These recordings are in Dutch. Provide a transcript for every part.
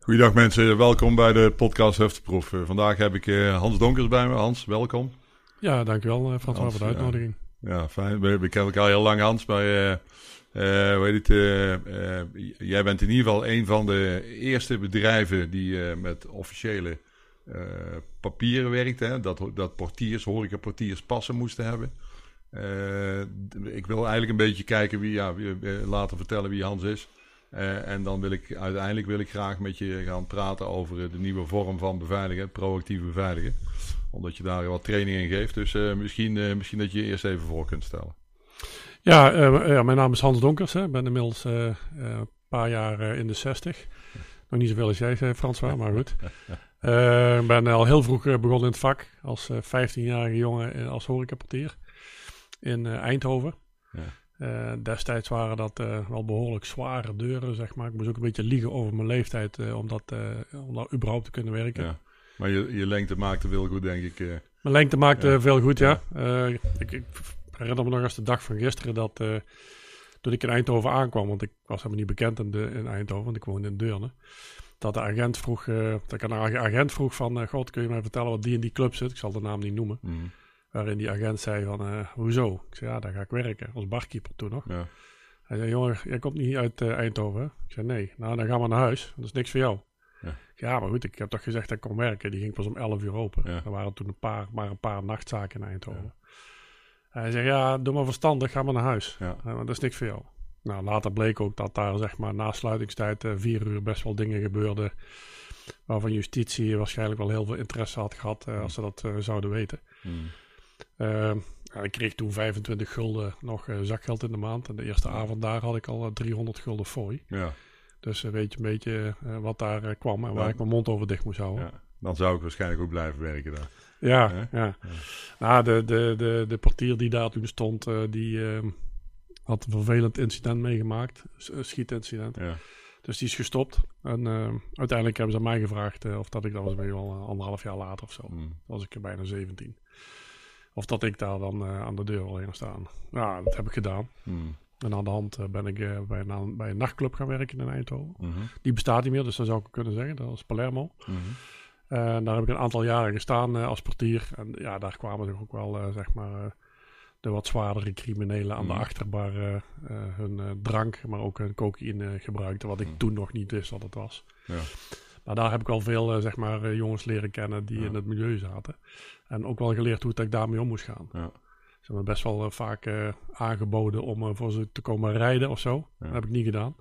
Goeiedag mensen, welkom bij de podcast Hefteproef. Vandaag heb ik Hans Donkers bij me. Hans, welkom. Ja, dankjewel François voor de uitnodiging. Ja, fijn. We kennen elkaar heel lang, Hans. Maar jij bent in ieder geval een van de eerste bedrijven die met officiële papieren werkt. Hè? Dat portiers, horecaportiers passen moesten hebben. Ik wil eigenlijk een beetje kijken laten vertellen wie Hans is. En dan wil ik graag met je gaan praten over de nieuwe vorm van beveiligen, proactief beveiligen. Omdat je daar wat training in geeft. Dus misschien dat je je eerst even voor kunt stellen. Ja, mijn naam is Hans Donkers. Ik ben inmiddels een paar jaar in de 60. Nog niet zoveel als jij zei, François, maar goed. Ik ben al heel vroeg begonnen in het vak. Als 15-jarige jongen als horecaportier in Eindhoven. Ja. Destijds waren dat wel behoorlijk zware deuren, zeg maar. Ik moest ook een beetje liegen over mijn leeftijd om daar überhaupt te kunnen werken. Ja. Maar je lengte maakte veel goed, denk ik. Mijn lengte maakte veel goed, ja. Ik herinner me nog eens de dag van gisteren dat toen ik in Eindhoven aankwam, want ik was helemaal niet bekend in Eindhoven, want ik woonde in Deurne. Dat de agent vroeg, van, God, kun je mij vertellen wat die in die club zit? Ik zal de naam niet noemen. Mm. Waarin die agent zei van, hoezo? Ik zei, ja, daar ga ik werken. Als barkeeper toen nog. Ja. Hij zei, jongen, jij komt niet uit Eindhoven, hè? Ik zei, nee. Nou, dan gaan we naar huis. Dat is niks voor jou. Ja, maar goed, ik heb toch gezegd dat ik kon werken. Die ging pas om 11 uur open. Ja. Er waren toen maar een paar nachtzaken in Eindhoven. Ja. Hij zei, ja, doe maar verstandig, ga maar naar huis. Ja. Dat is niks voor jou. Nou, later bleek ook dat daar, zeg maar, na sluitingstijd 4 uur best wel dingen gebeurden. Waarvan justitie waarschijnlijk wel heel veel interesse had gehad als ze dat zouden weten. Ik kreeg toen 25 gulden nog zakgeld in de maand. En de eerste avond daar had ik al 300 gulden fooi. Ja. Dus weet je een beetje wat daar kwam en waar ik mijn mond over dicht moest houden. Ja. Dan zou ik waarschijnlijk ook blijven werken daar. Ja. Nou, de portier die daar toen stond, die had een vervelend incident meegemaakt. Een schietincident. Ja. Dus die is gestopt. En uiteindelijk hebben ze mij gevraagd of dat ik, dat was wel 1,5 jaar later of zo. Dan was ik bijna 17. Of dat ik daar dan aan de deur alleen staan. Nou, dat heb ik gedaan. En aan de hand ben ik bij een nachtclub gaan werken in Eindhoven. Die bestaat niet meer, dus dat zou ik kunnen zeggen. Dat was Palermo. En daar heb ik een aantal jaren gestaan als portier. En ja, daar kwamen toch ook wel, de wat zwaardere criminelen aan de achterbar hun drank, maar ook hun cocaïne gebruikten. Wat ik toen nog niet wist wat het was. Ja. Maar daar heb ik wel veel jongens leren kennen die in het milieu zaten. En ook wel geleerd hoe ik daarmee om moest gaan. Ja. Ze hebben best wel vaak aangeboden om voor ze te komen rijden of zo. Ja. Dat heb ik niet gedaan.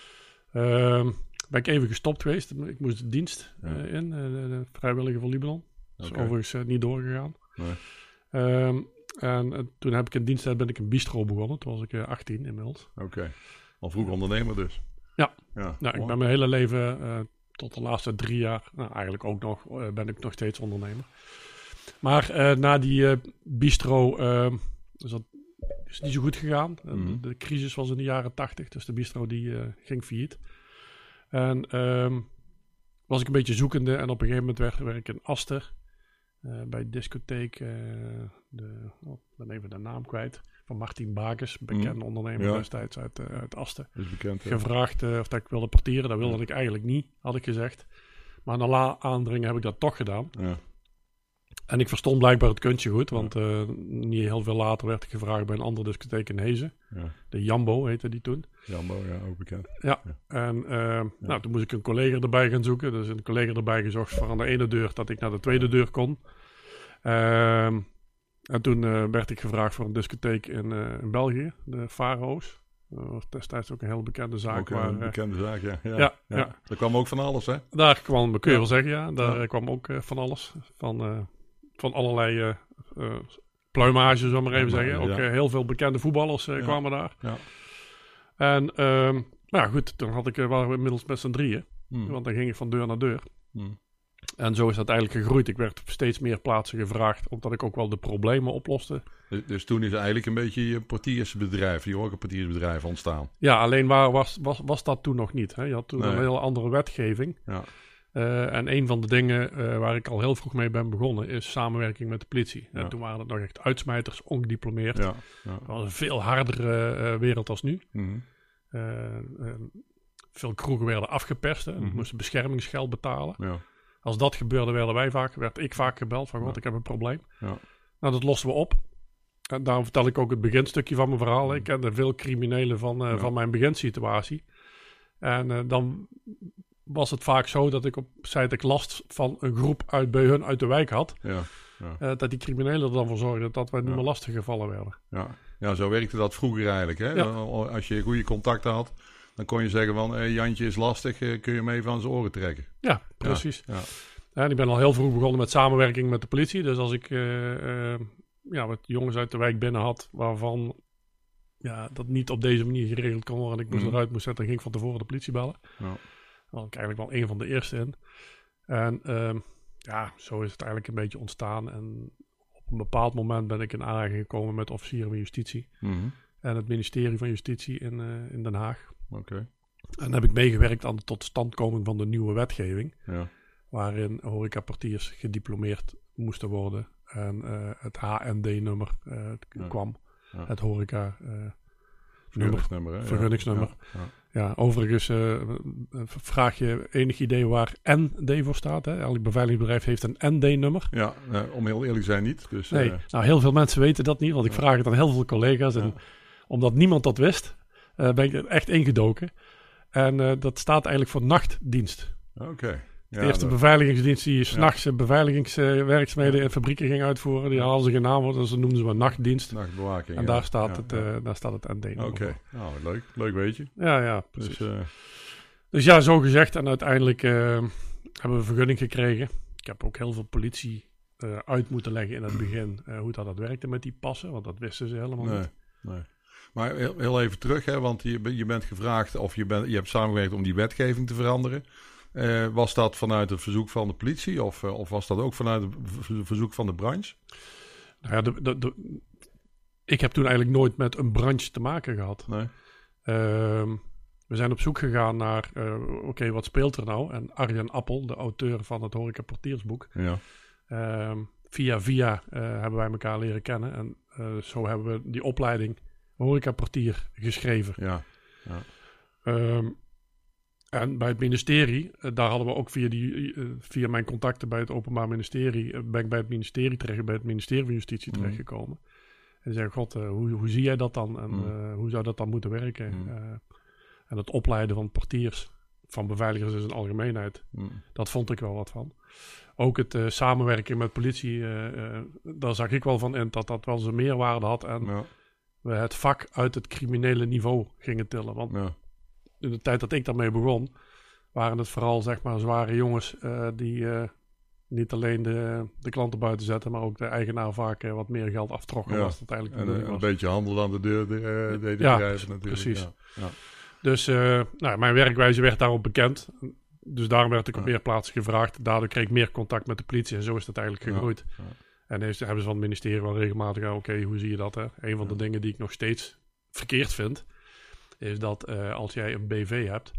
Ben ik even gestopt geweest. Ik moest de dienst in, de vrijwillige voor Libanon. Dat is overigens niet doorgegaan. Nee. En toen heb ik in diensttijd ben ik een bistro begonnen. Toen was ik 18 inmiddels. Oké. Al vroeg ondernemer dus. Ja. Nou, ik ben mijn hele leven tot de laatste 3 jaar, eigenlijk ook nog, ben ik nog steeds ondernemer. Maar na die bistro is dat is niet zo goed gegaan. De crisis was in de jaren 80, dus de bistro die ging failliet. En was ik een beetje zoekende en op een gegeven moment werd ik in Aster bij discotheek, ik ben even de naam kwijt, van Martin Bakers, bekende ondernemer destijds uit Asten. Is bekend, gevraagd of dat ik wilde portieren. Dat wilde ik eigenlijk niet, had ik gezegd. Maar na aandringen heb ik dat toch gedaan. Ja. En ik verstond blijkbaar het kunstje goed, want niet heel veel later werd ik gevraagd bij een andere discotheek in Hezen. Ja. De Jambo heette die toen. Jambo, ja, ook bekend. Ja. En Nou, toen moest ik een collega erbij gaan zoeken. Dus een collega erbij gezocht voor aan de ene deur dat ik naar de tweede deur kon. En toen werd ik gevraagd voor een discotheek in België, de Faro's. Dat was destijds ook een heel bekende zaak. Een bekende zaak, ja. Daar kwam ook van alles, hè? Daar kwam, kun je wel zeggen, ja. Daar kwam ook van alles. Van allerlei pluimage, zullen we maar even zeggen. Ook heel veel bekende voetballers kwamen daar. Ja. En goed, toen waren we inmiddels met z'n drieën. Want dan ging ik van deur naar deur. En zo is dat eigenlijk gegroeid. Ik werd op steeds meer plaatsen gevraagd, omdat ik ook wel de problemen oploste. Dus toen is eigenlijk een beetje je portiersbedrijf, je horecaportiersbedrijf ontstaan. Ja, alleen was dat toen nog niet. Hè? Je had toen een heel andere wetgeving. Ja. En een van de dingen waar ik al heel vroeg mee ben begonnen, is samenwerking met de politie. Ja. En toen waren het nog echt uitsmijters, ongediplomeerd. Dat was een veel hardere wereld als nu. veel kroegen werden afgeperst. En moesten beschermingsgeld betalen. Ja. Als dat gebeurde, werd ik vaak gebeld van, ik heb een probleem. Ja. Nou, dat losten we op. En daarom vertel ik ook het beginstukje van mijn verhaal. Ik kende veel criminelen van mijn beginsituatie. En dan was het vaak zo dat zei dat ik last van een groep bij hun uit de wijk had. Ja. Ja. Dat die criminelen er dan voor zorgden dat wij niet meer lastig gevallen werden. Ja, zo werkte dat vroeger eigenlijk. Hè? Ja. Als je goede contacten had, dan kon je zeggen van... Jantje is lastig, kun je hem even aan zijn oren trekken. Ja, precies. Ja. En ik ben al heel vroeg begonnen met samenwerking met de politie. Dus als ik wat jongens uit de wijk binnen had... waarvan dat niet op deze manier geregeld kon worden... en ik moest eruit zetten, dan ging ik van tevoren de politie bellen. Ja. Daar was ik eigenlijk wel een van de eerste in. En zo is het eigenlijk een beetje ontstaan. En op een bepaald moment ben ik in aanraking gekomen... met officieren van justitie. Mm-hmm. En het ministerie van Justitie in Den Haag. Okay. En heb ik meegewerkt aan de totstandkoming van de nieuwe wetgeving... Ja. Waarin horecaportiers gediplomeerd moesten worden. En het HND-nummer kwam. Ja. Het horeca vergunningsnummer. Ja, overigens vraag je enig idee waar ND voor staat. Hè? Elk beveiligingsbedrijf heeft een ND-nummer. Ja, om heel eerlijk te zijn niet. Dus, nee, heel veel mensen weten dat niet. Want ik vraag het aan heel veel collega's. En omdat niemand dat wist, ben ik er echt ingedoken. En dat staat eigenlijk voor nachtdienst. Oké. De eerste beveiligingsdienst die 's nachts beveiligingswerkzaamheden in fabrieken ging uitvoeren. Die hadden ze geen naam voor, dus dat noemden ze maar nachtdienst. Nachtbewaking. En daar staat het ND. Oké, nou leuk weet je. Ja, precies. Dus ja, zo gezegd. En uiteindelijk hebben we een vergunning gekregen. Ik heb ook heel veel politie uit moeten leggen in het begin. Hoe dat werkte met die passen, want dat wisten ze helemaal niet. Nee. Maar heel even terug, hè, want je bent gevraagd of je hebt samengewerkt om die wetgeving te veranderen. Was dat vanuit het verzoek van de politie of was dat ook vanuit het verzoek van de branche? Nou ja, ik heb toen eigenlijk nooit met een branche te maken gehad. Nee. We zijn op zoek gegaan naar, wat speelt er nou? En Arjen Appel, de auteur van het Horecaportiersboek, via hebben wij elkaar leren kennen. En zo hebben we die opleiding Horecaportier geschreven. Ja. En bij het ministerie, daar hadden we ook via mijn contacten bij het Openbaar Ministerie, ben ik bij het ministerie van Justitie terechtgekomen. En zei, hoe zie jij dat dan? En hoe zou dat dan moeten werken? En het opleiden van portiers, van beveiligers in zijn algemeenheid, dat vond ik wel wat van. Ook het samenwerken met politie, daar zag ik wel van in dat wel zijn meerwaarde had. En we het vak uit het criminele niveau gingen tillen. Want in de tijd dat ik daarmee begon, waren het vooral zeg maar zware jongens die niet alleen de klanten buiten zetten, maar ook de eigenaar vaak wat meer geld aftrokken. Was dat eigenlijk een beetje handel aan de deur deden bedrijven natuurlijk. Precies. Ja. Dus mijn werkwijze werd daarop bekend. Dus daarom werd ik op meer plaatsen gevraagd. Daardoor kreeg ik meer contact met de politie en zo is dat eigenlijk gegroeid. Ja. En hebben ze van het ministerie wel regelmatig, hoe zie je dat? Hè? Een van de dingen die ik nog steeds verkeerd vind, is dat als jij een BV hebt,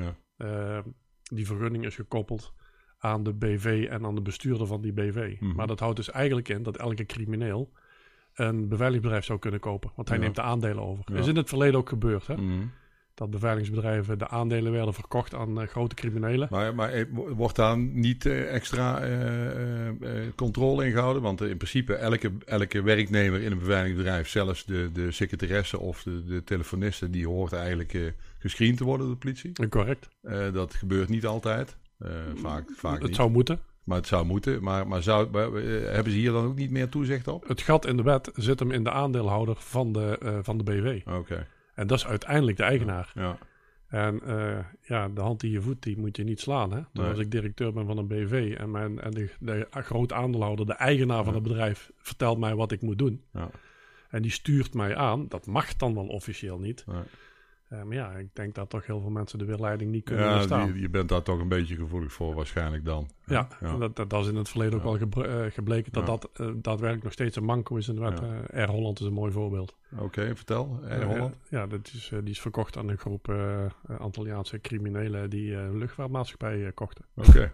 die vergunning is gekoppeld aan de BV en aan de bestuurder van die BV. Mm-hmm. Maar dat houdt dus eigenlijk in dat elke crimineel een beveiligingsbedrijf zou kunnen kopen. Want hij neemt de aandelen over. Dat is in het verleden ook gebeurd. Hè? Mm-hmm. Dat beveiligingsbedrijven de aandelen werden verkocht aan grote criminelen. Maar wordt daar niet extra controle in gehouden? Want in principe elke werknemer in een beveiligingsbedrijf, zelfs de secretaresse of de telefoniste, die hoort eigenlijk gescreend te worden door de politie. Correct. Dat gebeurt niet altijd. Vaak het niet. Zou moeten. Maar het zou moeten. Maar hebben ze hier dan ook niet meer toezicht op? Het gat in de wet zit hem in de aandeelhouder van de BV. Oké. En dat is uiteindelijk de eigenaar. Ja. En de hand die je voedt, die moet je niet slaan. Hè? Dus als ik directeur ben van een BV en de grote aandeelhouder, de eigenaar van het bedrijf, vertelt mij wat ik moet doen. Ja. En die stuurt mij aan. Dat mag dan wel officieel niet. Ja. Maar ik denk dat toch heel veel mensen de weerleiding niet kunnen weerstaan. Je bent daar toch een beetje gevoelig voor waarschijnlijk dan. Ja. Dat is in het verleden ook wel gebleken dat daadwerkelijk nog steeds een manco is in de wet. Air Holland is een mooi voorbeeld. Oké, vertel. Air Holland? Die is verkocht aan een groep Antilliaanse criminelen die een luchtvaartmaatschappij kochten. Oké.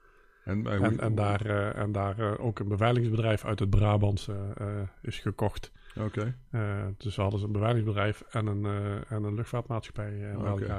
En daar ook een beveiligingsbedrijf uit het Brabantse is gekocht. Oké. Dus we hadden een beveiligingsbedrijf en een luchtvaartmaatschappij bij elkaar.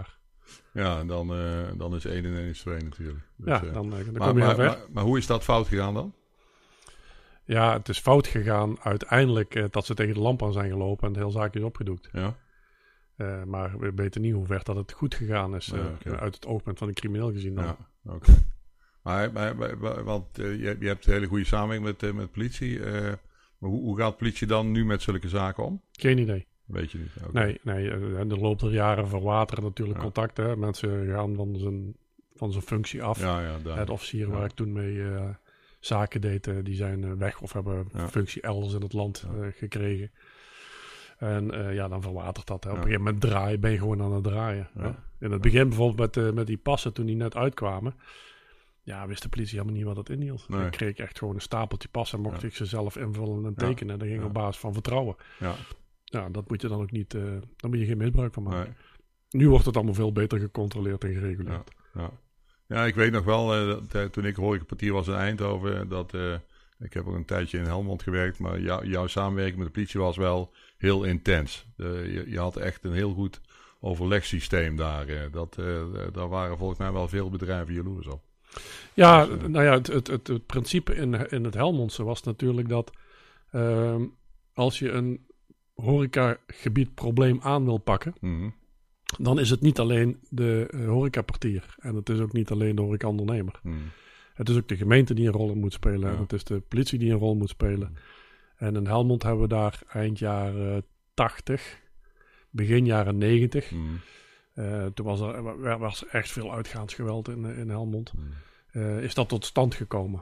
Ja, en dan is 1 en 1 is 2 natuurlijk. Dus, ja, dan kom je ver. Maar hoe is dat fout gegaan dan? Ja, het is fout gegaan uiteindelijk dat ze tegen de lamp aan zijn gelopen en de hele zaak is opgedoekt. Ja. Maar we weten niet hoe ver dat het goed gegaan is uit het oogpunt van een crimineel gezien. Dan. Ja, oké. Want je hebt een hele goede samenwerking met politie. Maar hoe gaat politie dan nu met zulke zaken om? Geen idee. Weet je niet? Okay. Nee. En er loopt er jaren verwateren natuurlijk contacten. Hè. Mensen gaan van zijn functie af. Het officier waar ik toen mee zaken deed, die zijn weg of hebben functie elders in het land gekregen. En dan verwatert dat. Hè. Op een gegeven moment ben je gewoon aan het draaien. Ja. Hè. In het begin bijvoorbeeld met die passen, toen die net uitkwamen, wist de politie helemaal niet wat dat inhield. Nee. Dan kreeg ik echt gewoon een stapeltje passen en mocht ik ze zelf invullen en tekenen. En dat ging op basis van vertrouwen. Ja, dat moet je dan ook niet, daar moet je geen misbruik van maken. Nee. Nu wordt het allemaal veel beter gecontroleerd en gereguleerd. Ja, ik weet nog wel, toen ik horecaportier was in Eindhoven, ik heb ook een tijdje in Helmond gewerkt, maar jouw samenwerking met de politie was wel heel intens. Je had echt een heel goed overlegsysteem daar. Daar waren volgens mij wel veel bedrijven jaloers op. Ja, het principe in het Helmondse was natuurlijk dat als je een horecagebied probleem aan wil pakken, dan is het niet alleen de horecapartier en het is ook niet alleen de horecaondernemer. Het is ook de gemeente die een rol in moet spelen en het is de politie die een rol moet spelen. En in Helmond hebben we daar eind jaren 80, begin jaren 90. Toen was er echt veel uitgaansgeweld in Helmond. Is dat tot stand gekomen.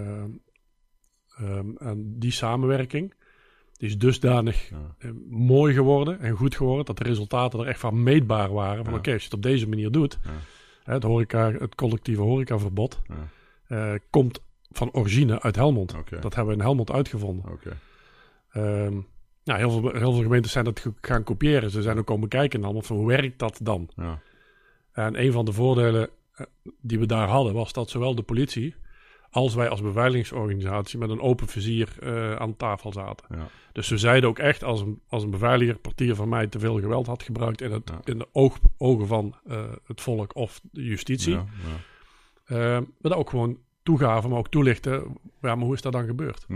En die samenwerking die is dusdanig mooi geworden en goed geworden dat de resultaten er echt van meetbaar waren. Van oké, als je het op deze manier doet, het collectieve horecaverbod komt van origine uit Helmond. Dat hebben we in Helmond uitgevonden. Heel veel gemeentes zijn dat gaan kopiëren. Ze zijn ook komen kijken in Helmond van hoe werkt dat dan? Ja. En een van de voordelen die we daar hadden was dat zowel de politie als wij als beveiligingsorganisatie met een open vizier aan tafel zaten. Ja. Dus ze zeiden ook echt als een beveiligerpartier van mij te veel geweld had gebruikt in de ogen van het volk of de justitie. We dat ook gewoon toegaven, maar ook toelichten. Maar hoe is dat dan gebeurd?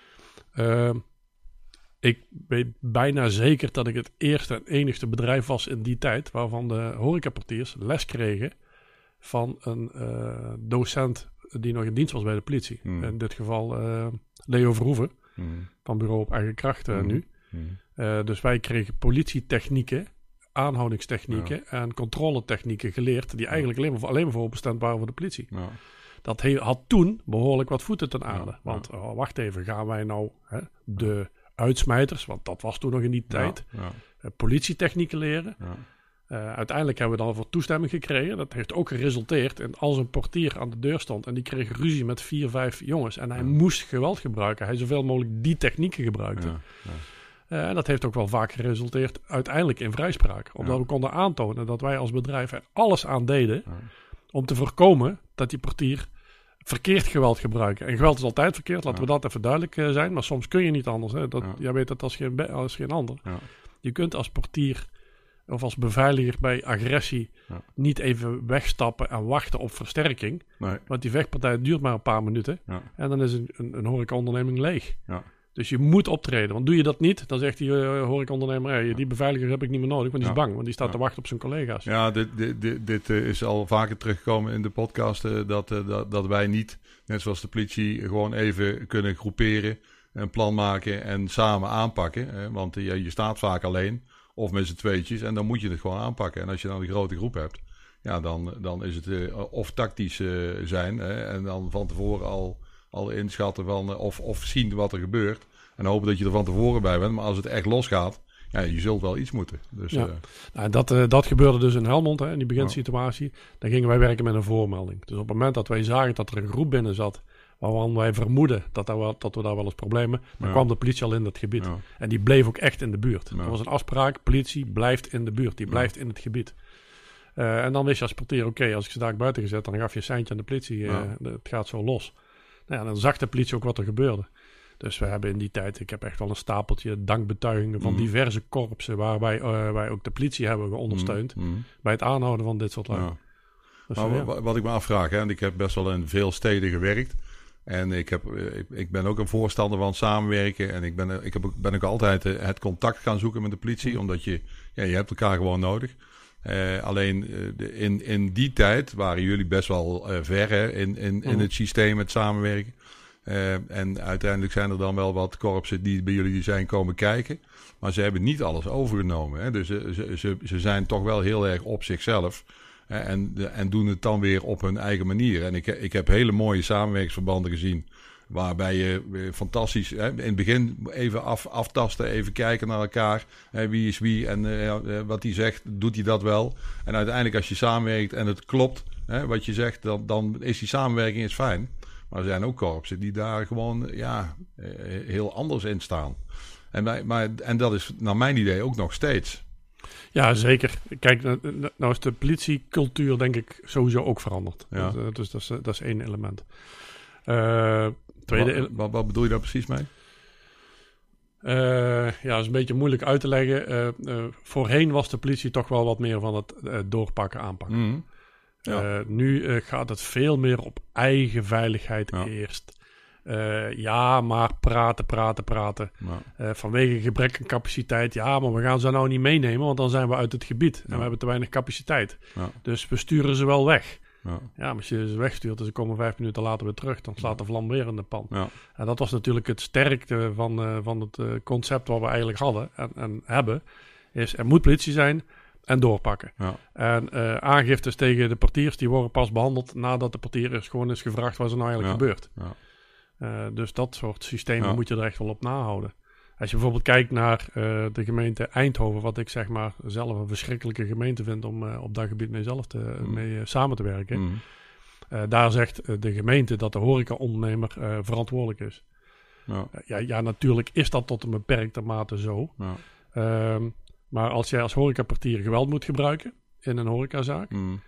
Ik weet bijna zeker dat ik het eerste en enigste bedrijf was in die tijd waarvan de horecaportiers les kregen van een docent die nog in dienst was bij de politie. In dit geval Leo Verhoeven van Bureau op Eigen Kracht nu. Dus wij kregen politietechnieken, aanhoudingstechnieken en controletechnieken geleerd die eigenlijk alleen maar voorbestemd waren voor de politie. Ja. Dat had toen behoorlijk wat voeten ten aarde. Want wacht even, gaan wij nou de uitsmijters, want dat was toen nog in die tijd, politietechnieken leren. Uiteindelijk hebben we dan voor toestemming gekregen. Dat heeft ook geresulteerd in als een portier aan de deur stond en die kreeg ruzie met 4, 5 jongens en hij moest geweld gebruiken. Hij zoveel mogelijk die technieken gebruikte. En dat heeft ook wel vaak geresulteerd uiteindelijk in vrijspraak. Omdat we konden aantonen dat wij als bedrijf er alles aan deden om te voorkomen dat die portier verkeerd geweld gebruiken. En geweld is altijd verkeerd, laten we dat even duidelijk zijn. Maar soms kun je niet anders. Hè. Jij weet dat als geen ander. Je kunt als portier of als beveiliger bij agressie niet even wegstappen en wachten op versterking. Nee. Want die vechtpartij duurt maar een paar minuten. En dan is een horecaonderneming leeg. Dus je moet optreden. Want doe je dat niet, dan zegt die horecaondernemer, die beveiliger heb ik niet meer nodig, want die is bang. Want die staat te wachten op zijn collega's. Ja, dit is al vaker teruggekomen in de podcast, dat wij niet, net zoals de politie, gewoon even kunnen groeperen, een plan maken en samen aanpakken. Want je staat vaak alleen, of met z'n tweetjes, en dan moet je het gewoon aanpakken. En als je dan een grote groep hebt, dan is het of tactisch zijn, en dan van tevoren al inschatten van of zien wat er gebeurt. En hopen dat je er van tevoren bij bent. Maar als het echt losgaat, je zult wel iets moeten. Dus, dat gebeurde dus in Helmond, in die beginsituatie. Dan gingen wij werken met een voormelding. Dus op het moment dat wij zagen dat er een groep binnen zat waarvan wij vermoeden dat we daar wel eens problemen, dan kwam de politie al in dat gebied. En die bleef ook echt in de buurt. Er was een afspraak, politie blijft in de buurt. Die blijft in het gebied. En dan wist je als portier, oké, als ik ze daar buiten gezet, dan gaf je een seintje aan de politie. Het gaat zo los. Dan zag de politie ook wat er gebeurde. Dus we hebben in die tijd, ik heb echt wel een stapeltje dankbetuigingen van diverse korpsen, waarbij wij ook de politie hebben geondersteund bij het aanhouden van dit soort lui. Ja. Dus, maar wat ik me afvraag, hè, en ik heb best wel in veel steden gewerkt. En ik ben ook een voorstander van samenwerken. En ik ben ook altijd het contact gaan zoeken met de politie. Omdat je hebt elkaar gewoon nodig. Alleen in die tijd waren jullie best wel ver hè, in het systeem, het samenwerken. En uiteindelijk zijn er dan wel wat korpsen die bij jullie zijn komen kijken. Maar ze hebben niet alles overgenomen. Hè. Dus ze zijn toch wel heel erg op zichzelf. En doen het dan weer op hun eigen manier. En ik heb hele mooie samenwerkingsverbanden gezien. Waarbij je fantastisch in het begin even aftasten, even kijken naar elkaar. Wie is wie en wat hij zegt, doet hij dat wel. En uiteindelijk als je samenwerkt en het klopt wat je zegt, dan is die samenwerking is fijn. Maar er zijn ook korpsen die daar gewoon heel anders in staan. En dat is naar mijn idee ook nog steeds. Ja, zeker. Kijk, nou is de politiecultuur denk ik sowieso ook veranderd. Ja. Dus dat is één element. Wat bedoel je daar precies mee? Dat is een beetje moeilijk uit te leggen. Voorheen was de politie toch wel wat meer van het doorpakken, aanpakken. Mm-hmm. Ja. Nu gaat het veel meer op eigen veiligheid eerst. Maar praten. Ja. Vanwege gebrek aan capaciteit. Ja, maar we gaan ze nou niet meenemen, want dan zijn we uit het gebied. En we hebben te weinig capaciteit. Ja. Dus we sturen ze wel weg. Ja, maar als je ze wegstuurt en ze komen 5 minuten later weer terug, dan slaat de vlam weer in de pan. Ja. En dat was natuurlijk het sterkte van het concept wat we eigenlijk hadden en hebben. Is er moet politie zijn en doorpakken. Ja. En aangiftes tegen de portiers, die worden pas behandeld nadat de portier gewoon is gevraagd wat er nou eigenlijk gebeurt. Ja. Dus dat soort systemen moet je er echt wel op nahouden. Als je bijvoorbeeld kijkt naar de gemeente Eindhoven, wat ik zeg maar zelf een verschrikkelijke gemeente vind om op dat gebied mee samen te werken. Daar zegt de gemeente dat de horecaondernemer verantwoordelijk is. Ja, natuurlijk is dat tot een beperkte mate zo. Ja. Maar als jij als horecapartier geweld moet gebruiken in een horecazaak,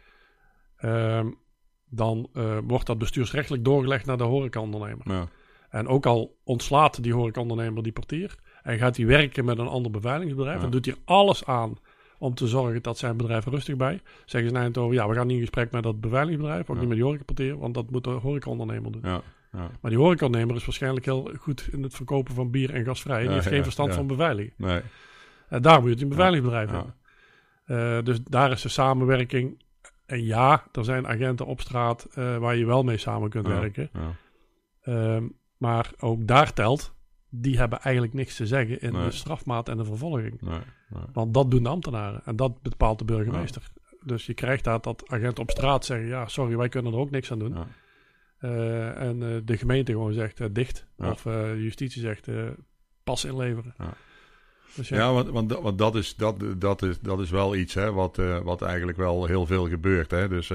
dan wordt dat bestuursrechtelijk doorgelegd naar de horecaondernemer. Ja. En ook al ontslaat die horecaondernemer die portier en gaat hij werken met een ander beveiligingsbedrijf en doet hij alles aan om te zorgen dat zijn bedrijf rustig bij. Zeggen ze naar Eindhoven, we gaan niet in gesprek met dat beveiligingsbedrijf, ook niet met die horecaportier, want dat moet de horecaondernemer doen. Ja. Ja. Maar die horecaondernemer is waarschijnlijk heel goed in het verkopen van bier en gasvrij. Die heeft geen verstand van beveiliging. Nee. Daar moet je een beveiligingsbedrijf hebben. Dus daar is de samenwerking. En er zijn agenten op straat waar je wel mee samen kunt werken. Ja. Maar ook daar telt, die hebben eigenlijk niks te zeggen in de strafmaat en de vervolging. Nee. Want dat doen de ambtenaren en dat bepaalt de burgemeester. Ja. Dus je krijgt dat agenten op straat zeggen, sorry, wij kunnen er ook niks aan doen. Ja. En de gemeente gewoon zegt dicht. Ja. Of justitie zegt pas inleveren. Ja. Dus want dat is wel iets hè, wat eigenlijk wel heel veel gebeurt. Hè. Dus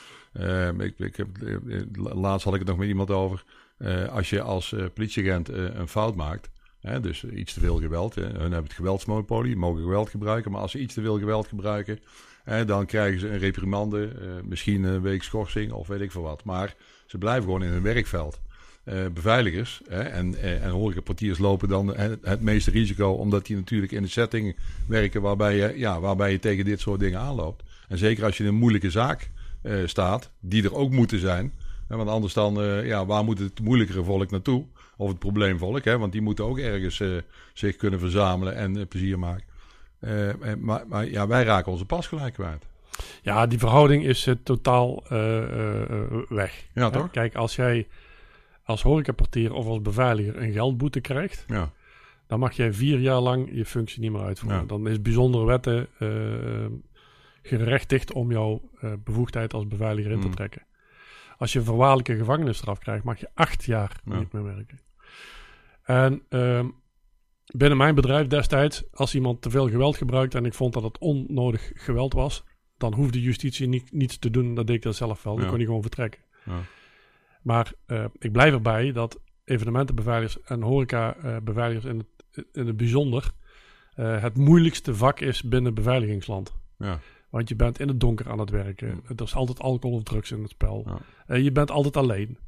laatst had ik het nog met iemand over. Als je als politieagent een fout maakt, hè, dus iets te veel geweld. Hun hebben het geweldsmonopolie, mogen geweld gebruiken. Maar als ze iets te veel geweld gebruiken, dan krijgen ze een reprimande, misschien een week schorsing of weet ik veel wat. Maar ze blijven gewoon in hun werkveld. Beveiligers en horecaportiers lopen dan het meeste risico, omdat die natuurlijk in de setting werken waarbij je tegen dit soort dingen aanloopt. En zeker als je in een moeilijke zaak staat, die er ook moeten zijn. Want anders dan, waar moet het moeilijkere volk naartoe? Of het probleemvolk, want die moeten ook ergens zich kunnen verzamelen en plezier maken. Maar wij raken onze pas gelijk kwijt. Ja, die verhouding is totaal weg. Ja, toch? Kijk, als jij als horecaportier of als beveiliger een geldboete krijgt, dan mag jij 4 jaar lang je functie niet meer uitvoeren. Ja. Dan is bijzondere wetten gerechtigd om jouw bevoegdheid als beveiliger in te trekken. Als je een voorwaardelijke gevangenisstraf krijgt, mag je 8 jaar niet meer werken. En binnen mijn bedrijf destijds, als iemand te veel geweld gebruikt en ik vond dat het onnodig geweld was, dan hoefde justitie niets te doen. Dat deed ik dat zelf wel. Dan kon hij gewoon vertrekken. Ja. Maar ik blijf erbij dat evenementenbeveiligers en horecabeveiligers in het bijzonder het moeilijkste vak is binnen beveiligingsland. Ja. Want je bent in het donker aan het werken. Er is altijd alcohol of drugs in het spel. Ja. Je bent altijd alleen.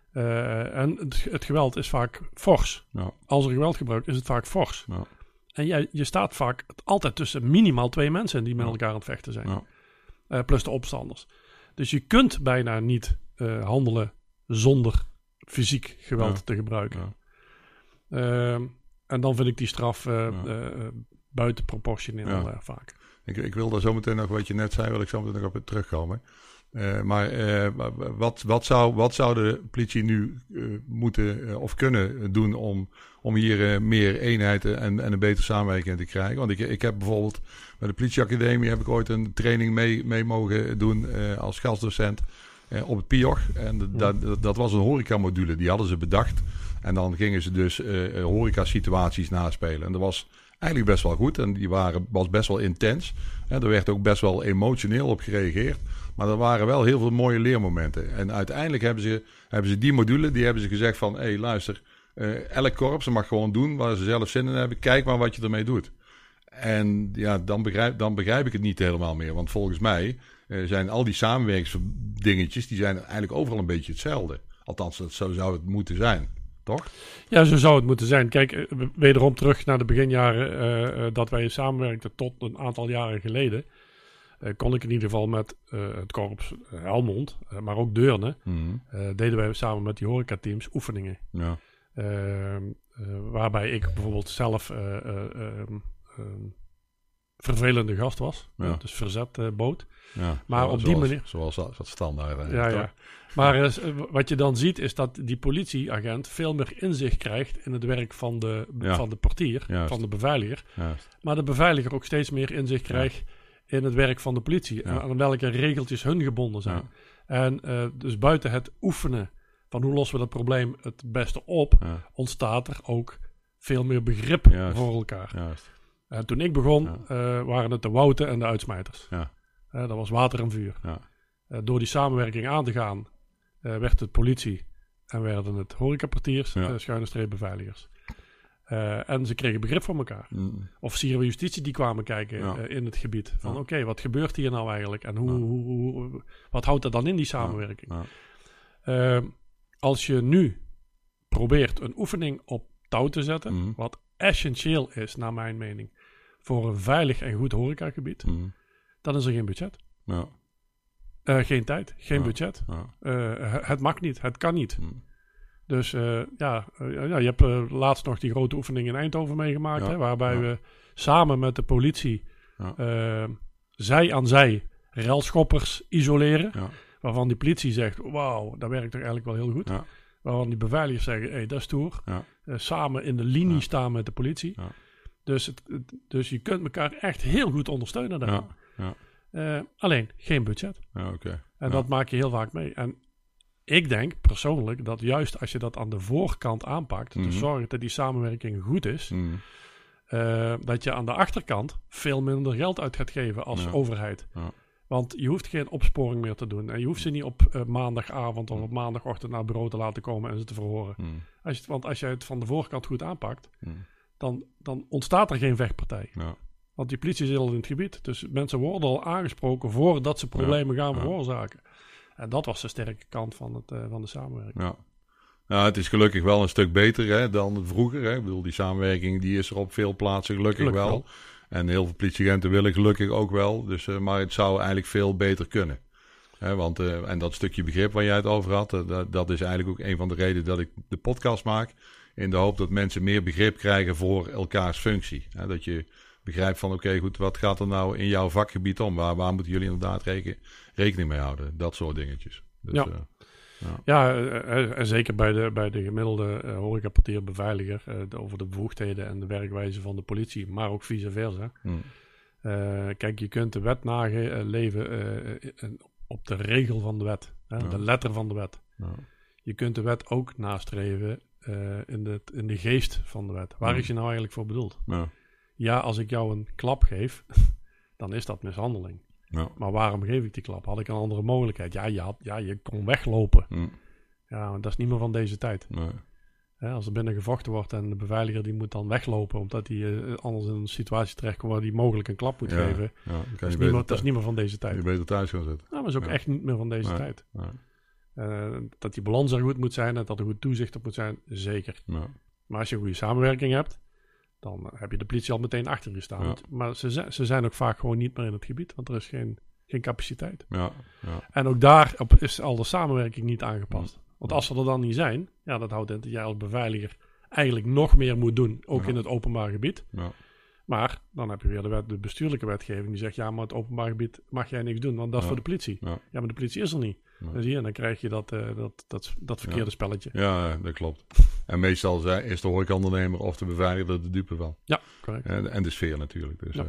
En het geweld is vaak fors. Ja. Als er geweld gebruikt, is het vaak fors. Ja. En je staat vaak altijd tussen minimaal 2 mensen die met elkaar aan het vechten zijn. Ja. Plus de opstanders. Dus je kunt bijna niet handelen zonder fysiek geweld te gebruiken. Ja. En dan vind ik die straf buitenproportioneel vaak. Ik wil daar zo meteen nog, wat je net zei, wil ik zo meteen nog op terugkomen. Maar wat zou de politie nu moeten of kunnen doen om hier meer eenheid en een betere samenwerking te krijgen? Want ik heb bijvoorbeeld bij de politieacademie heb ik ooit een training mee mogen doen als gastdocent op het PIOG. En dat was een horecamodule, die hadden ze bedacht. En dan gingen ze dus horeca-situaties naspelen. En dat was eigenlijk best wel goed en was best wel intens. En er werd ook best wel emotioneel op gereageerd. Maar er waren wel heel veel mooie leermomenten. En uiteindelijk hebben ze die module, die hebben ze gezegd van, hé, luister, elk korps mag gewoon doen waar ze zelf zin in hebben. Kijk maar wat je ermee doet. En ja, dan begrijp ik het niet helemaal meer. Want volgens mij zijn al die samenwerkingsdingetjes, die zijn eigenlijk overal een beetje hetzelfde. Althans, zo zou het moeten zijn. Toch? Ja, zo zou het moeten zijn. Kijk, wederom terug naar de beginjaren dat wij samenwerkten tot een aantal jaren geleden. Kon ik in ieder geval met het korps Helmond, maar ook Deurne, deden wij samen met die horecateams oefeningen. Ja. Waarbij ik bijvoorbeeld zelf vervelende gast was. Dus verzet bood. Ja, maar op die manier... Zoals dat standaard. Ja. Maar wat je dan ziet is dat die politieagent veel meer inzicht krijgt in het werk van de portier, van de beveiliger. Juist. Maar de beveiliger ook steeds meer inzicht krijgt in het werk van de politie. En aan welke regeltjes hun gebonden zijn. Ja. En dus buiten het oefenen van hoe lossen we dat probleem het beste op, ontstaat er ook veel meer begrip voor elkaar. Juist. En toen ik begon, waren het de wouten en de uitsmijters. Ja. Dat was water en vuur. Ja. Door die samenwerking aan te gaan, werd het politie en werden het horecaportiers, schuine streep beveiligers. En ze kregen begrip voor elkaar. Officieren van justitie die kwamen kijken in het gebied. Van oké, wat gebeurt hier nou eigenlijk? En wat houdt dat dan in, die samenwerking? Als je nu probeert een oefening op touw te zetten, wat essentieel is, naar mijn mening, voor een veilig en goed horecagebied, dan is er geen budget. Ja. Geen tijd, geen budget. Ja. Het mag niet, het kan niet. Dus je hebt laatst nog die grote oefening in Eindhoven meegemaakt, hè, waarbij we samen met de politie zij aan zij railschoppers isoleren. Ja. Waarvan die politie zegt, wauw, dat werkt toch eigenlijk wel heel goed. Ja. Waarvan die beveiligers zeggen, hey, dat is stoer. Ja. Samen in de linie staan met de politie. Ja. Dus je kunt elkaar echt heel goed ondersteunen daar. Ja. Alleen geen budget. Ja, okay. En dat maak je heel vaak mee. En ik denk persoonlijk dat juist als je dat aan de voorkant aanpakt, te zorgen dat die samenwerking goed is, dat je aan de achterkant veel minder geld uit gaat geven als overheid. Ja. Want je hoeft geen opsporing meer te doen. En je hoeft ze niet op maandagavond of op maandagochtend naar het bureau te laten komen en ze te verhoren. Want als je het van de voorkant goed aanpakt, dan ontstaat er geen vechtpartij. Ja. Want die politie is al in het gebied. Dus mensen worden al aangesproken voordat ze problemen gaan veroorzaken. En dat was de sterke kant van de samenwerking. Ja. Nou, het is gelukkig wel een stuk beter dan vroeger. Hè? Ik bedoel, die samenwerking die is er op veel plaatsen gelukkig wel. En heel veel politieagenten willen gelukkig ook wel. Dus, maar het zou eigenlijk veel beter kunnen. Want, en dat stukje begrip waar jij het over had, dat is eigenlijk ook een van de redenen dat ik de podcast maak. In de hoop dat mensen meer begrip krijgen voor elkaars functie. Dat je begrijpt van oké, goed, wat gaat er nou in jouw vakgebied om? Waar moeten jullie inderdaad rekening mee houden? Dat soort dingetjes. Dus, en zeker bij de gemiddelde horecaportier beveiliger over de bevoegdheden en de werkwijze van de politie, maar ook vice versa. Kijk, je kunt de wet naleven op de regel van de wet, de letter van de wet. Ja. Je kunt de wet ook nastreven in de geest van de wet. Waar is je nou eigenlijk voor bedoeld? Ja, als ik jou een klap geef, dan is dat mishandeling. Ja. Maar waarom geef ik die klap? Had ik een andere mogelijkheid? Je kon weglopen. Ja, maar dat is niet meer van deze tijd. Nee. Als er binnen gevochten wordt en de beveiliger die moet dan weglopen, omdat hij anders in een situatie terechtkomt waar hij mogelijk een klap moet geven. Ja, dat is niet meer van deze tijd. Je beter thuis gaan zitten. Nou, maar is ook echt niet meer van deze tijd. Dat die balans er goed moet zijn en dat er goed toezicht op moet zijn, zeker. Ja. Maar als je een goede samenwerking hebt, dan heb je de politie al meteen achter je staan. Ja. Maar ze zijn ook vaak gewoon niet meer in het gebied, want er is geen capaciteit. Ja. En ook daarop is al de samenwerking niet aangepast. Want als ze er dan niet zijn, dat houdt in dat jij als beveiliger eigenlijk nog meer moet doen, ook in het openbaar gebied. Ja. Maar dan heb je weer de bestuurlijke wetgeving die zegt, ja, maar het openbaar gebied mag jij niks doen, want dat is voor de politie. Ja, maar de politie is er niet. En dan krijg je dat verkeerde spelletje. Ja, dat klopt. En meestal is de horecaondernemer of de beveiliger de dupe van. Ja, correct. En de sfeer natuurlijk. Dus,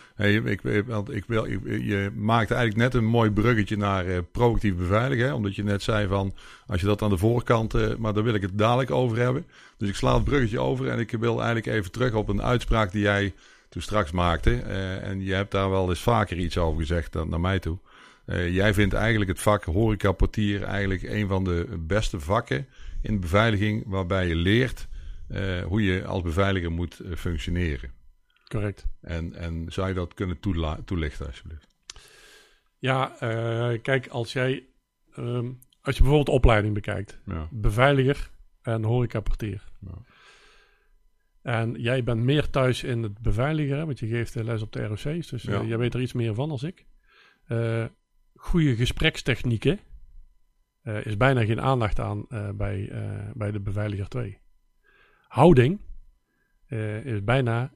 je maakt eigenlijk net een mooi bruggetje naar proactief beveiligen. Hè? Omdat je net zei van, als je dat aan de voorkant, maar daar wil ik het dadelijk over hebben. Dus ik sla het bruggetje over en ik wil eigenlijk even terug op een uitspraak die jij toen straks maakte. En je hebt daar wel eens vaker iets over gezegd naar mij toe. Jij vindt eigenlijk het vak horecaportier eigenlijk een van de beste vakken in de beveiliging, waarbij je leert hoe je als beveiliger moet functioneren. Correct. En zou je dat kunnen toelichten alsjeblieft? Ja, kijk, als je bijvoorbeeld opleiding bekijkt, beveiliger en horecaportier. Ja. En jij bent meer thuis in het beveiligen, want je geeft les op de ROC's, dus jij weet er iets meer van als ik. Goede gesprekstechnieken is bijna geen aandacht aan bij de beveiliger 2. Houding is bijna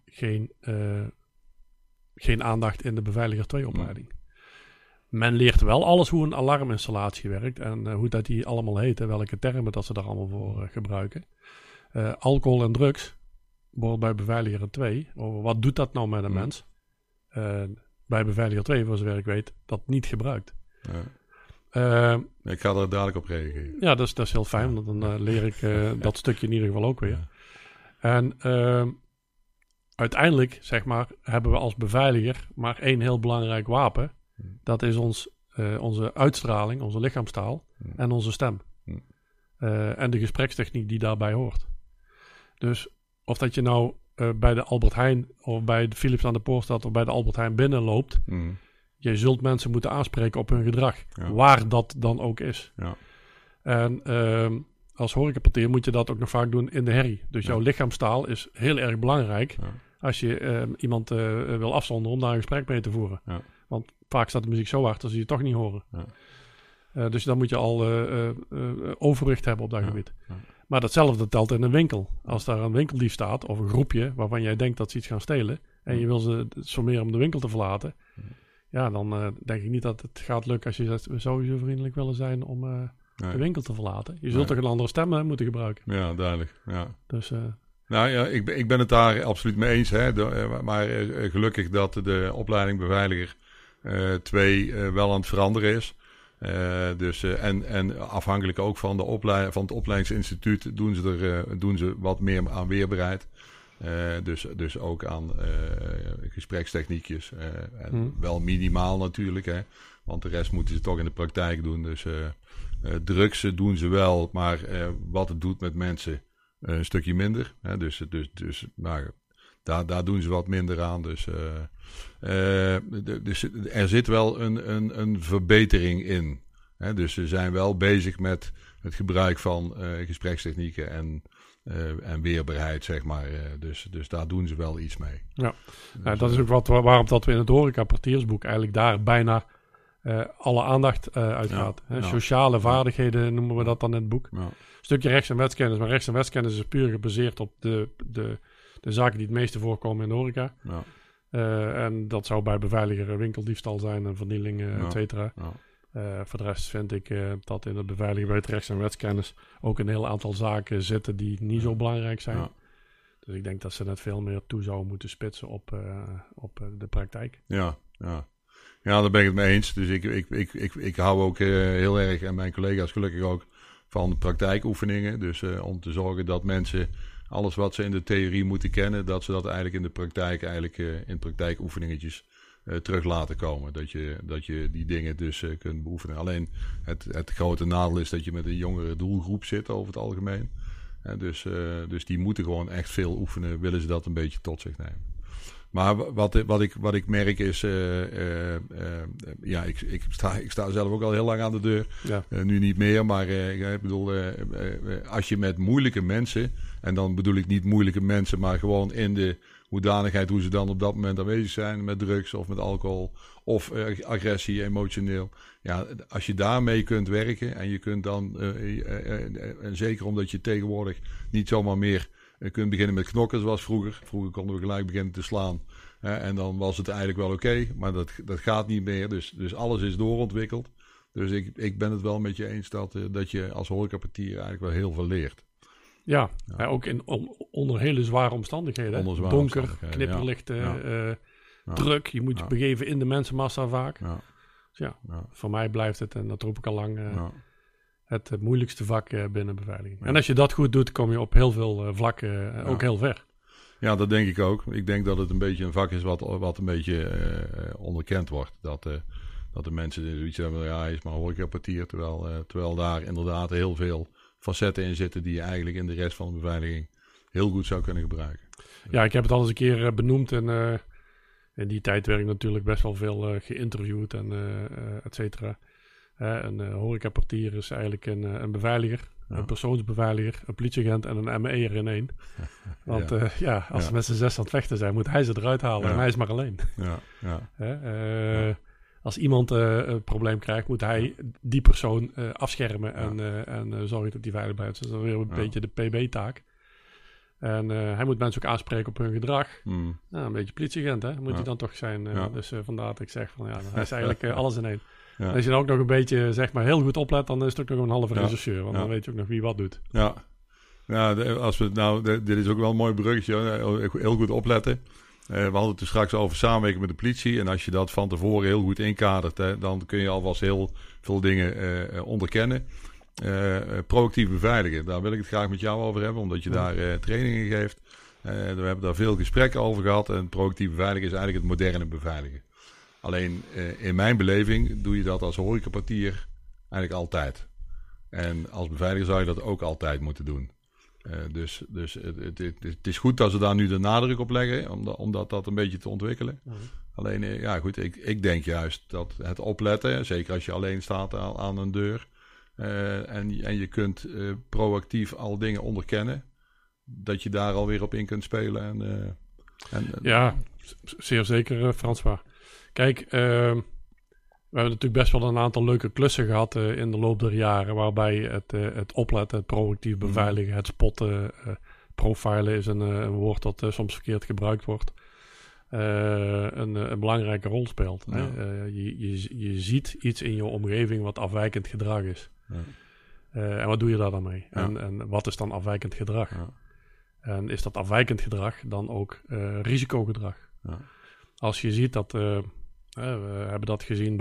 geen aandacht in de beveiliger 2 opleiding. Men leert wel alles hoe een alarminstallatie werkt en hoe dat die allemaal heet en welke termen dat ze daar allemaal voor gebruiken. Alcohol en drugs, bijvoorbeeld bij beveiliger 2, wat doet dat nou met een mens? Bij beveiliger 2, voor zover ik weet, dat niet gebruikt. Ik ga er dadelijk op reageren. Ja, dat is heel fijn, want dan leer ik dat stukje in ieder geval ook weer. Ja. En uiteindelijk, zeg maar, hebben we als beveiliger maar één heel belangrijk wapen. Dat is onze uitstraling, onze lichaamstaal en onze stem. En de gesprekstechniek die daarbij hoort. Dus of dat je nou bij de Albert Heijn of bij de Philips aan de Poortstad of bij de Albert Heijn binnenloopt, je zult mensen moeten aanspreken op hun gedrag, waar dat dan ook is. Ja. En als horecaportier moet je dat ook nog vaak doen in de herrie. Dus jouw lichaamstaal is heel erg belangrijk als je iemand wil afzonderen om daar een gesprek mee te voeren. Ja. Want vaak staat de muziek zo hard dat ze je toch niet horen. Ja. Dus dan moet je al overwicht hebben op dat gebied. Ja. Maar datzelfde telt in een winkel. Als daar een winkeldief staat of een groepje waarvan jij denkt dat ze iets gaan stelen en je wil ze sommeren om de winkel te verlaten, dan denk ik niet dat het gaat lukken als je zegt, we zouden zo vriendelijk willen zijn om de winkel te verlaten. Je zult toch een andere stem moeten gebruiken. Ja, duidelijk. Ja. Dus, nou ja, ik ben het daar absoluut mee eens. Hè? Maar gelukkig dat de opleiding beveiliger 2 wel aan het veranderen is. En afhankelijk ook van van het opleidingsinstituut doen ze wat meer aan weerbaarheid. Dus ook aan gesprekstechniekjes. Wel minimaal natuurlijk. Hè? Want de rest moeten ze toch in de praktijk doen. Dus drugs doen ze wel. Maar wat het doet met mensen een stukje minder. Hè? Dus daar doen ze wat minder aan. Dus er zit wel een verbetering in. Hè? Dus ze zijn wel bezig met het gebruik van gesprekstechnieken en weerbaarheid, zeg maar. Dus daar doen ze wel iets mee. Ja, dus, dat is ook waarom dat we in het horecaportiersboek eigenlijk daar bijna alle aandacht uitgaat. Ja, sociale vaardigheden noemen we dat dan in het boek. Ja. Een stukje rechts- en wetskennis, maar rechts- en wetskennis is puur gebaseerd op de zaken die het meeste voorkomen in de horeca. Ja. En dat zou bij beveiliger winkeldiefstal zijn en vernieling, et cetera. Ja. Voor de rest vind ik dat in het beveiligen bij het rechts- en wetskennis ook een heel aantal zaken zitten die niet zo belangrijk zijn. Ja. Dus ik denk dat ze net veel meer toe zouden moeten spitsen op de praktijk. Ja, daar ben ik het mee eens. Dus ik hou ook heel erg, en mijn collega's gelukkig ook, van praktijkoefeningen. Dus om te zorgen dat mensen alles wat ze in de theorie moeten kennen, dat ze dat eigenlijk in de praktijk, in praktijkoefeningetjes terug laten komen. Dat je die dingen dus kunt beoefenen. Alleen het grote nadeel is dat je met een jongere doelgroep zit over het algemeen. Dus die moeten gewoon echt veel oefenen, willen ze dat een beetje tot zich nemen. Maar wat ik merk is... ik sta zelf ook al heel lang aan de deur. Ja. Nu niet meer, maar ik bedoel... als je met moeilijke mensen... en dan bedoel ik niet moeilijke mensen... maar gewoon in de hoedanigheid hoe ze dan op dat moment aanwezig zijn... met drugs of met alcohol... of agressie, emotioneel. Ja, als je daarmee kunt werken... en je kunt dan... en zeker omdat je tegenwoordig niet zomaar meer... kunt beginnen met knokken zoals vroeger. Vroeger konden we gelijk beginnen te slaan. En dan was het eigenlijk wel oké. Maar dat gaat niet meer. Dus alles is doorontwikkeld. Dus ik ben het wel met je eens dat je als horecapartier eigenlijk wel heel veel leert. Ja. Ook onder hele zware omstandigheden. Donker, knipperlicht, druk. Je moet je begeven in de mensenmassa vaak. Ja. Dus voor mij blijft het, en dat roep ik al lang... het moeilijkste vak binnen beveiliging. Ja. En als je dat goed doet, kom je op heel veel vlakken ook heel ver. Ja, dat denk ik ook. Ik denk dat het een beetje een vak is wat een beetje onderkend wordt. Dat de mensen zoiets hebben, hij is maar horecapartier. Terwijl daar inderdaad heel veel facetten in zitten... die je eigenlijk in de rest van de beveiliging heel goed zou kunnen gebruiken. Ja, ik heb het al eens een keer benoemd. En in die tijd werd ik natuurlijk best wel veel geïnterviewd en et cetera. Een horecapartier is eigenlijk een beveiliger, een persoonsbeveiliger, een politieagent en een ME'er in één. Want als ze met z'n 6 aan het vechten zijn, moet hij ze eruit halen en hij is maar alleen. Als iemand een probleem krijgt, moet hij die persoon afschermen en zorgen dat die veilig blijft. Dus dat is weer een beetje de PB-taak. En hij moet mensen ook aanspreken op hun gedrag. Een beetje politieagent, hè? Moet hij dan toch zijn. Dus vandaar dat ik zeg van hij is eigenlijk alles in één. Ja. Als je dan ook nog een beetje, zeg maar, heel goed oplet, dan is het ook nog een halve rechercheur. Want dan weet je ook nog wie wat doet. Dit is ook wel een mooi bruggetje. Heel goed opletten. We hadden het er straks over samenwerken met de politie. En als je dat van tevoren heel goed inkadert, dan kun je alvast heel veel dingen onderkennen. Proactief beveiligen, daar wil ik het graag met jou over hebben, omdat je daar trainingen geeft. We hebben daar veel gesprekken over gehad. En proactief beveiligen is eigenlijk het moderne beveiligen. Alleen in mijn beleving doe je dat als horecapartier eigenlijk altijd. En als beveiliger zou je dat ook altijd moeten doen. Dus het is goed dat ze daar nu de nadruk op leggen, om dat een beetje te ontwikkelen. Alleen, ik denk juist dat het opletten, zeker als je alleen staat aan een deur... en je kunt proactief al dingen onderkennen, dat je daar alweer op in kunt spelen. Ja, zeer zeker, François. Kijk, we hebben natuurlijk best wel een aantal leuke klussen gehad in de loop der jaren, waarbij het opletten, het proactief beveiligen, het spotten, profilen is een woord dat soms verkeerd gebruikt wordt, een belangrijke rol speelt. Ja. Je ziet iets in je omgeving wat afwijkend gedrag is. Ja. En wat doe je daar dan mee? Ja. En wat is dan afwijkend gedrag? Ja. En is dat afwijkend gedrag dan ook risicogedrag? Ja. Als je ziet dat... we hebben dat gezien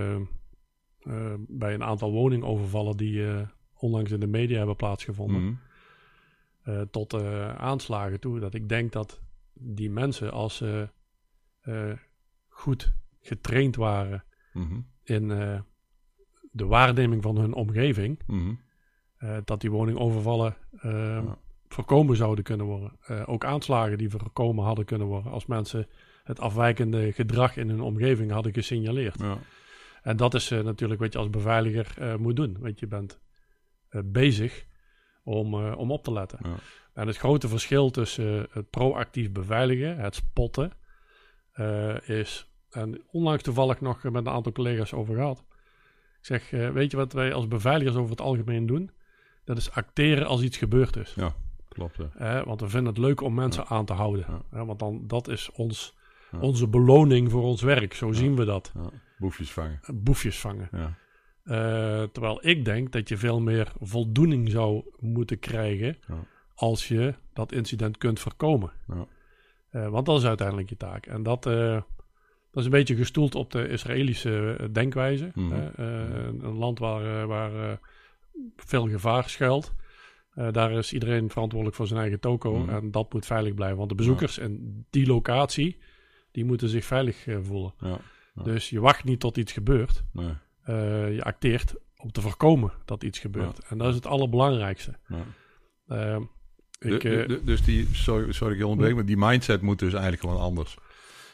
bij een aantal woningovervallen die onlangs in de media hebben plaatsgevonden. Tot aanslagen toe. Dat ik denk dat die mensen, als ze goed getraind waren in de waarneming van hun omgeving, dat die woningovervallen voorkomen zouden kunnen worden. Ook aanslagen die voorkomen hadden kunnen worden als mensen het afwijkende gedrag in hun omgeving hadden gesignaleerd. Ja. En dat is natuurlijk wat je als beveiliger moet doen. Want je bent bezig om op te letten. Ja. En het grote verschil tussen het proactief beveiligen, het spotten, is... En onlangs toevallig nog met een aantal collega's over gehad. Ik zeg, weet je wat wij als beveiligers over het algemeen doen? Dat is acteren als iets gebeurd is. Ja, klopt. Want we vinden het leuk om mensen aan te houden. Ja. Want dan, dat is onze beloning voor ons werk. Zo zien we dat. Ja. Boefjes vangen. Ja. Terwijl ik denk dat je veel meer voldoening zou moeten krijgen als je dat incident kunt voorkomen. Ja. Want dat is uiteindelijk je taak. En dat is een beetje gestoeld op de Israëlische denkwijze. Een land waar veel gevaar schuilt. Daar is iedereen verantwoordelijk voor zijn eigen toko. En dat moet veilig blijven. Want de bezoekers in die locatie, die moeten zich veilig voelen. Ja. Ja. Dus je wacht niet tot iets gebeurt. Nee. Je acteert om te voorkomen dat iets gebeurt. Ja. En dat is het allerbelangrijkste. Ja. Dus sorry ik onderbreek, maar die mindset moet dus eigenlijk gewoon anders.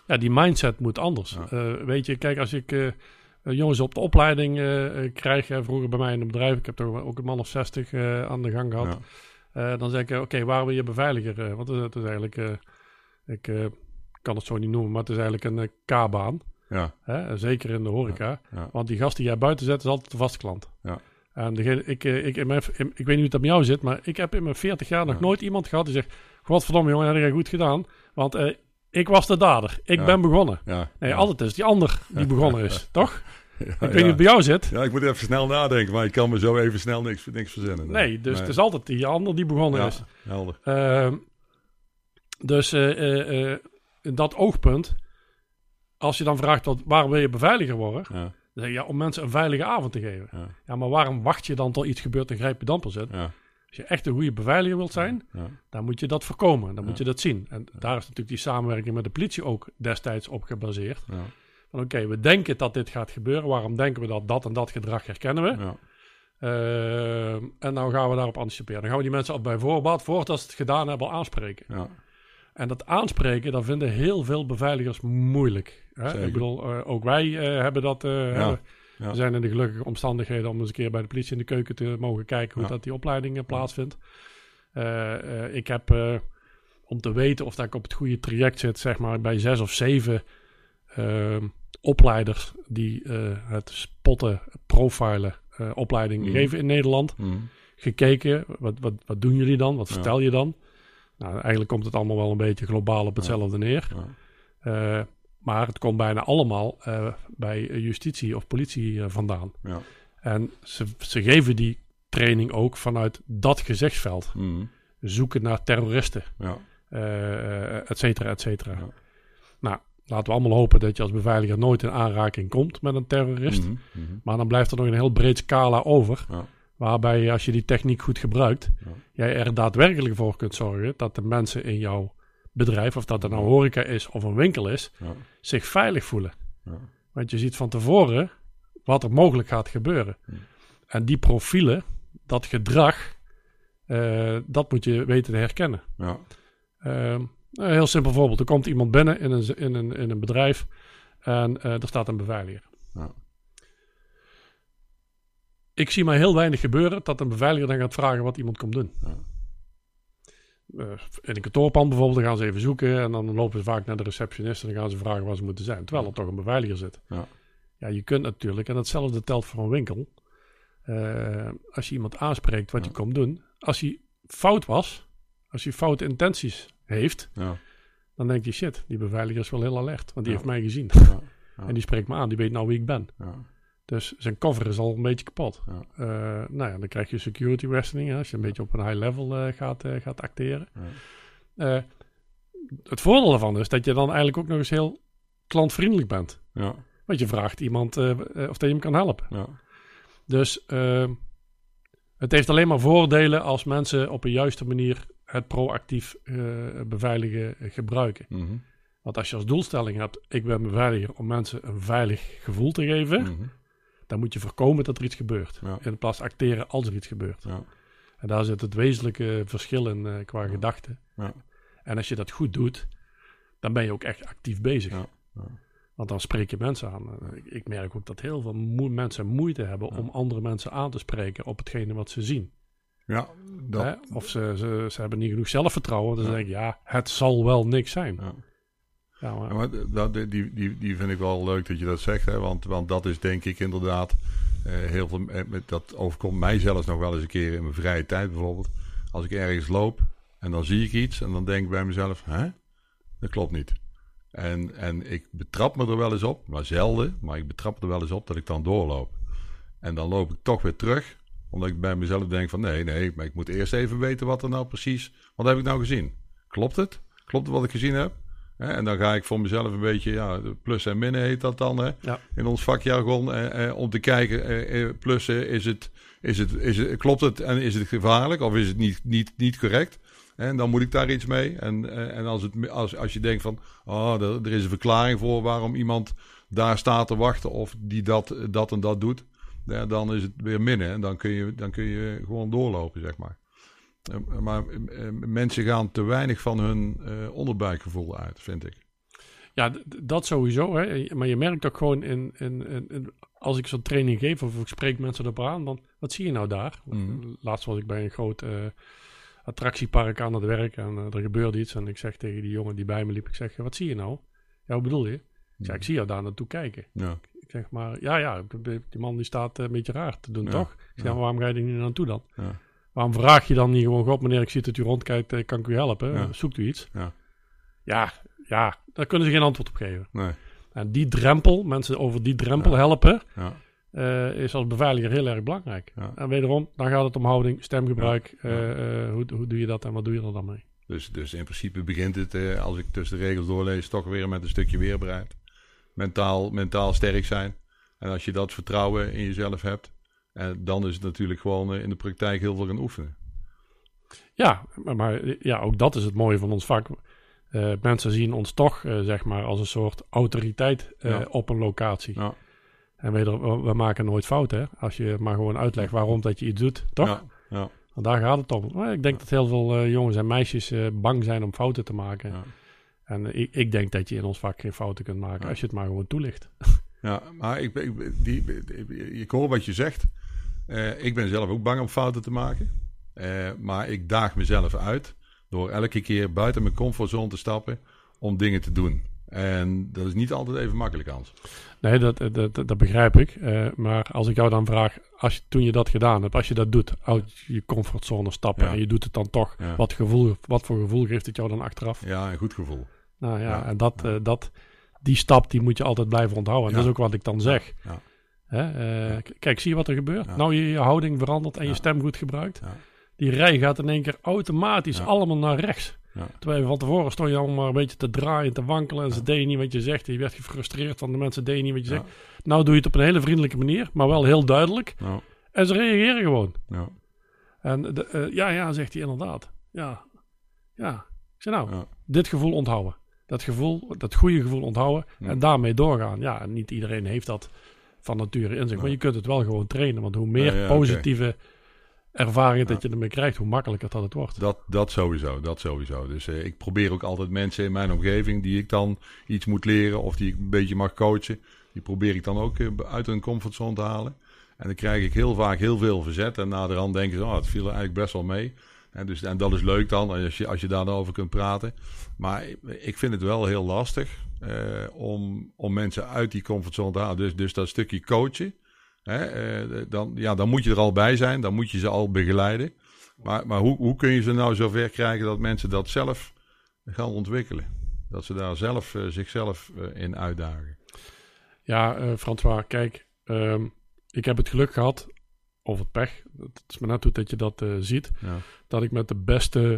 Ja, die mindset moet anders. Ja. Weet je, kijk, als ik jongens op de opleiding krijg, vroeger bij mij in een bedrijf, ik heb toch ook een man of 60 aan de gang gehad. Ja. Dan zeg ik, oké, waar wil je beveiliger? Want het is eigenlijk, ik kan het zo niet noemen, maar het is eigenlijk een K-baan. Ja. Zeker in de horeca. Ja. Ja. Want die gast die jij buiten zet, is altijd de vaste klant. Ja. En ik weet niet hoe het bij jou zit, maar ik heb in mijn 40 jaar nog nooit iemand gehad die zegt, godverdomme jongen, dat heb je goed gedaan. Want ik was de dader. Ik ben begonnen. Ja. Nee, altijd is die ander die begonnen is, toch? Ja, ik weet niet hoe het bij jou zit. Ja, ik moet even snel nadenken, maar ik kan me zo even snel niks verzinnen. Nee, dus het is altijd die ander die begonnen is. Helder. Dus in dat oogpunt, als je dan vraagt, waar wil je beveiliger worden? Ja. Dan zeg je, om mensen een veilige avond te geven. Ja, maar waarom wacht je dan tot iets gebeurt en grijp je dan pas in? Ja. Als je echt een goede beveiliger wilt zijn, dan moet je dat voorkomen. Dan moet je dat zien. En daar is natuurlijk die samenwerking met de politie ook destijds op gebaseerd. Ja. Van oké, we denken dat dit gaat gebeuren. Waarom denken we dat en dat gedrag herkennen we? Ja. En nou gaan we daarop anticiperen. Dan gaan we die mensen al bij voorbaat, voordat ze het gedaan hebben, al aanspreken. Ja. En dat aanspreken, dat vinden heel veel beveiligers moeilijk. Hè? Ik bedoel, ook wij hebben dat... We zijn in de gelukkige omstandigheden om eens een keer bij de politie in de keuken te mogen kijken hoe dat die opleiding plaatsvindt. Ik heb, om te weten of dat ik op het goede traject zit, zeg maar bij 6 of 7 opleiders die het spotten, profilen, opleiding geven in Nederland. Gekeken, wat doen jullie dan? Wat vertel je dan? Nou, eigenlijk komt het allemaal wel een beetje globaal op hetzelfde neer. Maar het komt bijna allemaal bij justitie of politie vandaan. Ja. En ze geven die training ook vanuit dat gezichtsveld. Zoeken naar terroristen. Ja. Et cetera, et cetera. Ja. Nou, laten we allemaal hopen dat je als beveiliger nooit in aanraking komt met een terrorist. Maar dan blijft er nog een heel breed scala over. Ja. Waarbij als je die techniek goed gebruikt, jij er daadwerkelijk voor kunt zorgen dat de mensen in jouw bedrijf, of dat er nou horeca is of een winkel is, zich veilig voelen. Ja. Want je ziet van tevoren wat er mogelijk gaat gebeuren. En die profielen, dat gedrag, dat moet je weten te herkennen. Ja. Een heel simpel voorbeeld. Er komt iemand binnen in een bedrijf en er staat een beveiliger. Ja. Ik zie maar heel weinig gebeuren dat een beveiliger dan gaat vragen wat iemand komt doen. Ja. In een kantoorpand bijvoorbeeld, dan gaan ze even zoeken en dan lopen ze vaak naar de receptionist en dan gaan ze vragen waar ze moeten zijn. Terwijl er toch een beveiliger zit. Ja, ja, je kunt natuurlijk, en hetzelfde telt voor een winkel, als je iemand aanspreekt wat je komt doen, als hij fout was, als hij foute intenties heeft, dan denkt hij shit, die beveiliger is wel heel alert, want die heeft mij gezien. En die spreekt me aan, die weet nou wie ik ben. Dus zijn cover is al een beetje kapot. Nou ja, dan krijg je security wrestling, als je een beetje op een high level gaat acteren. Het voordeel daarvan is dat je dan eigenlijk ook nog eens heel klantvriendelijk bent. Ja. Want je vraagt iemand of hij hem kan helpen. Ja. Dus het heeft alleen maar voordelen als mensen op een juiste manier het proactief beveiligen gebruiken. Mm-hmm. Want als je als doelstelling hebt, ik ben beveiliger om mensen een veilig gevoel te geven, dan moet je voorkomen dat er iets gebeurt. Ja. In plaats van acteren als er iets gebeurt. Ja. En daar zit het wezenlijke verschil in qua gedachten. Ja. En als je dat goed doet, dan ben je ook echt actief bezig. Ja. Ja. Want dan spreek je mensen aan. Ik merk ook dat heel veel mensen moeite hebben om andere mensen aan te spreken op hetgene wat ze zien. Ja, dat... Of ze hebben niet genoeg zelfvertrouwen. Dan denk ik, het zal wel niks zijn. Ja. Ja, maar die vind ik wel leuk dat je dat zegt. Hè? Want dat is denk ik inderdaad heel veel... Dat overkomt mij zelfs nog wel eens een keer in mijn vrije tijd bijvoorbeeld. Als ik ergens loop en dan zie ik iets en dan denk ik bij mezelf... Dat klopt niet. En ik betrap me er wel eens op, maar zelden. Maar ik betrap er wel eens op dat ik dan doorloop. En dan loop ik toch weer terug. Omdat ik bij mezelf denk van nee, maar ik moet eerst even weten wat er nou precies... Wat heb ik nou gezien? Klopt het? Klopt het wat ik gezien heb? En dan ga ik voor mezelf een beetje, plus en minnen heet dat dan, in ons vakjargon, om te kijken, plussen, is het, klopt het en is het gevaarlijk of is het niet correct? En dan moet ik daar iets mee. En als je denkt van, er is een verklaring voor waarom iemand daar staat te wachten of die dat en dat doet, dan is het weer minnen en dan kun je gewoon doorlopen, zeg maar. Maar mensen gaan te weinig van hun onderbuikgevoel uit, vind ik. Ja, dat sowieso. Hè. Maar je merkt ook gewoon als ik zo'n training geef of ik spreek mensen erop aan, dan wat zie je nou daar? Laatst was ik bij een groot attractiepark aan het werk en er gebeurde iets. En ik zeg tegen die jongen die bij me liep, ik zeg, wat zie je nou? Ja, wat bedoel je? Ik zeg, ik zie jou daar naartoe kijken. Ja. Ik zeg maar, die man die staat een beetje raar te doen, toch? Ik zeg, maar waarom ga je er niet naartoe dan? Ja. Waarom vraag je dan niet gewoon, God meneer, ik zie dat u rondkijkt, kan ik u helpen? Ja. Zoekt u iets? Ja, daar kunnen ze geen antwoord op geven. Nee. En die drempel, mensen over die drempel helpen, is als beveiliger heel erg belangrijk. Ja. En wederom, dan gaat het om houding, stemgebruik. Hoe doe je dat en wat doe je er dan mee? Dus in principe begint het, als ik tussen de regels doorlees, toch weer met een stukje weerbaarheid. Mentaal sterk zijn. En als je dat vertrouwen in jezelf hebt, dan is het natuurlijk gewoon in de praktijk heel veel gaan oefenen. Ja, maar ook dat is het mooie van ons vak. Mensen zien ons toch, zeg maar, als een soort autoriteit op een locatie. Ja. En we maken nooit fouten, hè? Als je maar gewoon uitlegt waarom dat je iets doet, toch? Ja. Want daar gaat het om. Maar ik denk dat heel veel jongens en meisjes bang zijn om fouten te maken. Ja. En ik denk dat je in ons vak geen fouten kunt maken als je het maar gewoon toelicht. Ja, maar ik hoor wat je zegt. Ik ben zelf ook bang om fouten te maken. Maar ik daag mezelf uit door elke keer buiten mijn comfortzone te stappen om dingen te doen. En dat is niet altijd even makkelijk, Hans. Nee, dat begrijp ik. Maar als ik jou dan vraag, toen je dat gedaan hebt, als je dat doet, uit je comfortzone stappen en je doet het dan toch, wat voor gevoel geeft het jou dan achteraf? Ja, een goed gevoel. Nou en die stap die moet je altijd blijven onthouden. En dat is ook wat ik dan zeg. Ja. Kijk, zie je wat er gebeurt? Ja. Nou, je houding verandert en je stem goed gebruikt. Ja. Die rij gaat in één keer automatisch allemaal naar rechts. Ja. Terwijl van tevoren stond je allemaal maar een beetje te draaien, te wankelen. En ze deden niet wat je zegt. Je werd gefrustreerd van de mensen deden niet wat je zegt. Nou doe je het op een hele vriendelijke manier, maar wel heel duidelijk. Ja. En ze reageren gewoon. Ja. En zegt hij inderdaad. Ja. Ik zeg dit gevoel onthouden. Dat goede gevoel onthouden en daarmee doorgaan. Ja, en niet iedereen heeft dat van nature in zich. Maar je kunt het wel gewoon trainen. Want hoe meer positieve ervaringen dat je ermee krijgt, hoe makkelijker dat het wordt. Dat sowieso. Dus ik probeer ook altijd mensen in mijn omgeving die ik dan iets moet leren of die ik een beetje mag coachen, die probeer ik dan ook uit hun comfortzone te halen. En dan krijg ik heel vaak heel veel verzet en naderhand denken ze, het viel er eigenlijk best wel mee. En dat is leuk dan, als je daar dan over kunt praten. Maar ik vind het wel heel lastig om mensen uit die comfortzone te halen. Dus dat stukje coachen, dan moet je er al bij zijn. Dan moet je ze al begeleiden. Maar hoe kun je ze nou zover krijgen dat mensen dat zelf gaan ontwikkelen? Dat ze daar zelf zichzelf in uitdagen. Ja, François, kijk. Ik heb het geluk gehad, of het pech, het is maar net hoe dat je dat ziet, dat ik met de beste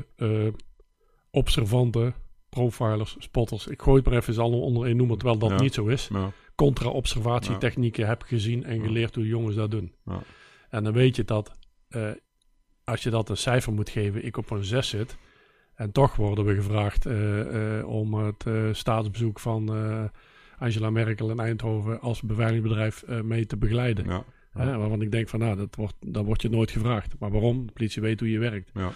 observante profilers, spotters, ik gooi het maar even al onder één noemer, terwijl dat niet zo is, contra-observatietechnieken heb gezien en geleerd hoe jongens dat doen. Ja. En dan weet je dat als je dat een cijfer moet geven, ik op een 6 zit, en toch worden we gevraagd om het staatsbezoek van Angela Merkel in Eindhoven als beveiligingsbedrijf mee te begeleiden. Ja. Waarvan ik denk van, dat wordt je nooit gevraagd. Maar waarom? De politie weet hoe je werkt. Ja.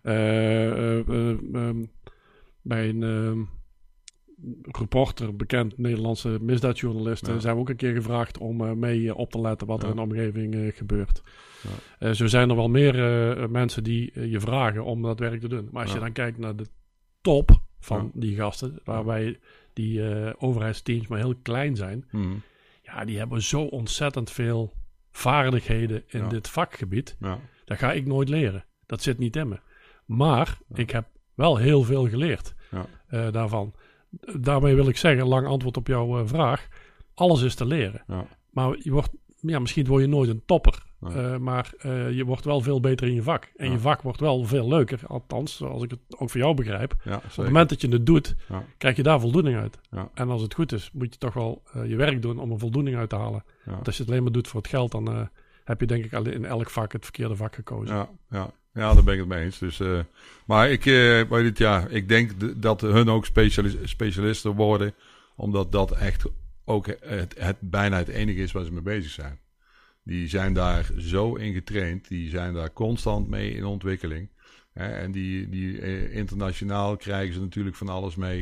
Bij een reporter, bekend Nederlandse misdaadjournalist, zijn we ook een keer gevraagd om mee op te letten wat er in de omgeving gebeurt. Ja. Zo zijn er wel meer mensen die je vragen om dat werk te doen. Maar als je dan kijkt naar de top van die gasten, waarbij die overheidsteams maar heel klein zijn, die hebben zo ontzettend veel vaardigheden in dit vakgebied. Ja. Dat ga ik nooit leren. Dat zit niet in me. Maar ik heb wel heel veel geleerd daarvan. Daarmee wil ik zeggen, lang antwoord op jouw vraag. Alles is te leren. Ja. Maar misschien word je nooit een topper. Maar je wordt wel veel beter in je vak. En je vak wordt wel veel leuker. Althans, zoals ik het ook voor jou begrijp. Ja, op het moment dat je het doet, krijg je daar voldoening uit. Ja. En als het goed is, moet je toch wel je werk doen om er voldoening uit te halen. Ja. Want als je het alleen maar doet voor het geld, dan heb je denk ik in elk vak het verkeerde vak gekozen. Ja, daar ben ik het mee eens. Dus, maar ik denk dat hun ook specialisten worden. Omdat dat echt ook bijna het enige is waar ze mee bezig zijn. Die zijn daar zo in getraind. Die zijn daar constant mee in ontwikkeling. En die internationaal krijgen ze natuurlijk van alles mee.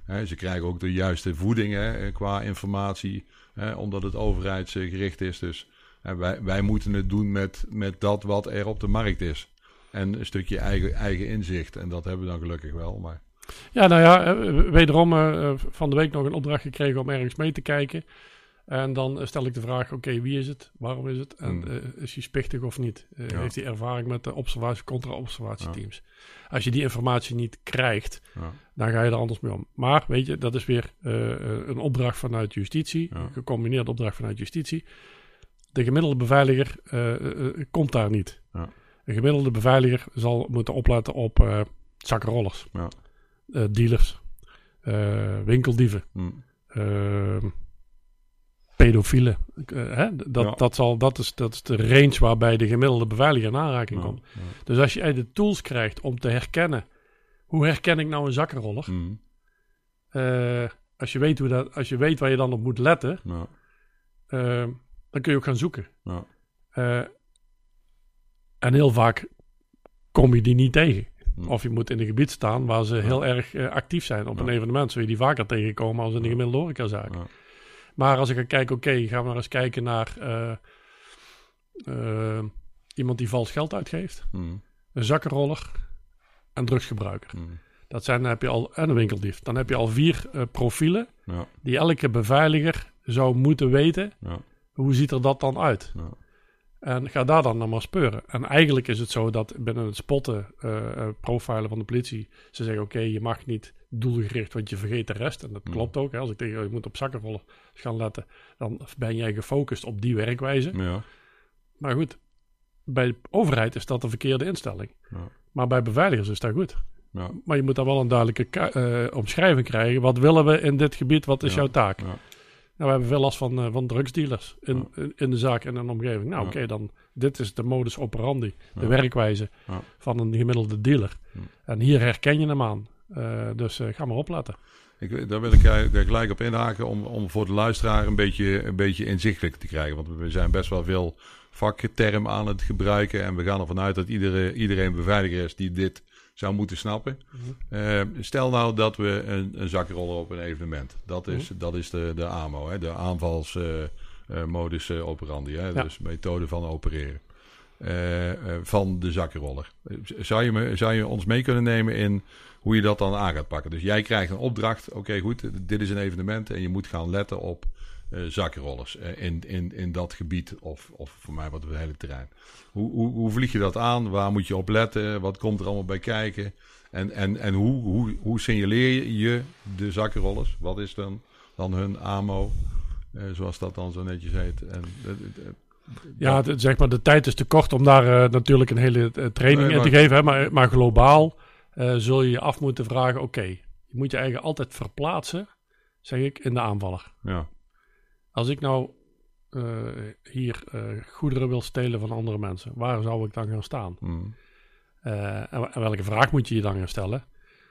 Ze krijgen ook de juiste voeding qua informatie, omdat het overheidsgericht is. Dus wij moeten het doen met dat wat er op de markt is. En een stukje eigen inzicht. En dat hebben we dan gelukkig wel. Maar... Ja, nou ja, wederom van de week nog een opdracht gekregen om ergens mee te kijken. En dan stel ik de vraag, oké, wie is het? Waarom is het? En is hij spichtig of niet? Heeft hij ervaring met de contra-observatieteams? Ja. Als je die informatie niet krijgt, dan ga je er anders mee om. Maar weet je, dat is weer een opdracht vanuit justitie. Een gecombineerde opdracht vanuit justitie. De gemiddelde beveiliger komt daar niet. Ja. Een gemiddelde beveiliger zal moeten opletten op zakkenrollers, dealers, winkeldieven, pedofielen. Dat is de range waarbij de gemiddelde beveiliger in aanraking komt. Ja. Dus als je de tools krijgt om te herkennen, hoe herken ik nou een zakkenroller? Als je weet waar je dan op moet letten, dan kun je ook gaan zoeken. Ja. En heel vaak kom je die niet tegen. Of je moet in een gebied staan waar ze heel erg actief zijn. Op een evenement zul je die vaker tegenkomen als in de gemiddelde horecazaak. Ja. Maar als ik ga kijken, gaan we maar eens kijken naar iemand die vals geld uitgeeft. Een zakkenroller en drugsgebruiker. Dat zijn, dan heb je al, en een winkeldief. Dan heb je al 4 profielen die elke beveiliger zou moeten weten. Ja. Hoe ziet er dat dan uit? Ja. En ga daar dan maar speuren. En eigenlijk is het zo dat binnen het spotten, profilen van de politie, ze zeggen je mag niet doelgericht, want je vergeet de rest. En dat klopt ook. Hè. Als ik tegen je moet op zakkenrollen gaan letten, dan ben jij gefocust op die werkwijze. Ja. Maar goed, bij de overheid is dat een verkeerde instelling. Ja. Maar bij beveiligers is dat goed. Ja. Maar je moet dan wel een duidelijke omschrijving krijgen. Wat willen we in dit gebied? Wat is jouw taak? Ja. Nou, we hebben veel last van drugsdealers in de zaak en in de omgeving. Nou, dan dit is de modus operandi, de werkwijze van een gemiddelde dealer. En hier herken je hem aan. Dus ga maar opletten. Daar wil ik gelijk op inhaken om voor de luisteraar een beetje inzichtelijk te krijgen. Want we zijn best wel veel vaktermen aan het gebruiken. En we gaan ervan uit dat iedereen beveiliger is die dit zou moeten snappen. Stel nou dat we een zakkenroller op een evenement. Dat is de AMO, de aanvalsmodus operandi. Dus methode van opereren. Van de zakkenroller. Zou je ons mee kunnen nemen in hoe je dat dan aan gaat pakken? Dus jij krijgt een opdracht. Oké, goed, dit is een evenement en je moet gaan letten op zakkenrollers in dat gebied of voor mij wat het hele terrein. Hoe vlieg je dat aan? Waar moet je op letten? Wat komt er allemaal bij kijken? En hoe signaleer je de zakkenrollers? Wat is dan hun AMO? Zoals dat dan zo netjes heet. Zeg maar, de tijd is te kort om daar natuurlijk een hele training in te geven. Hè? Maar globaal zul je je af moeten vragen, je moet je eigenlijk altijd verplaatsen, zeg ik, in de aanvaller. Ja. Als ik nou hier goederen wil stelen van andere mensen, waar zou ik dan gaan staan? En welke vraag moet je je dan gaan stellen?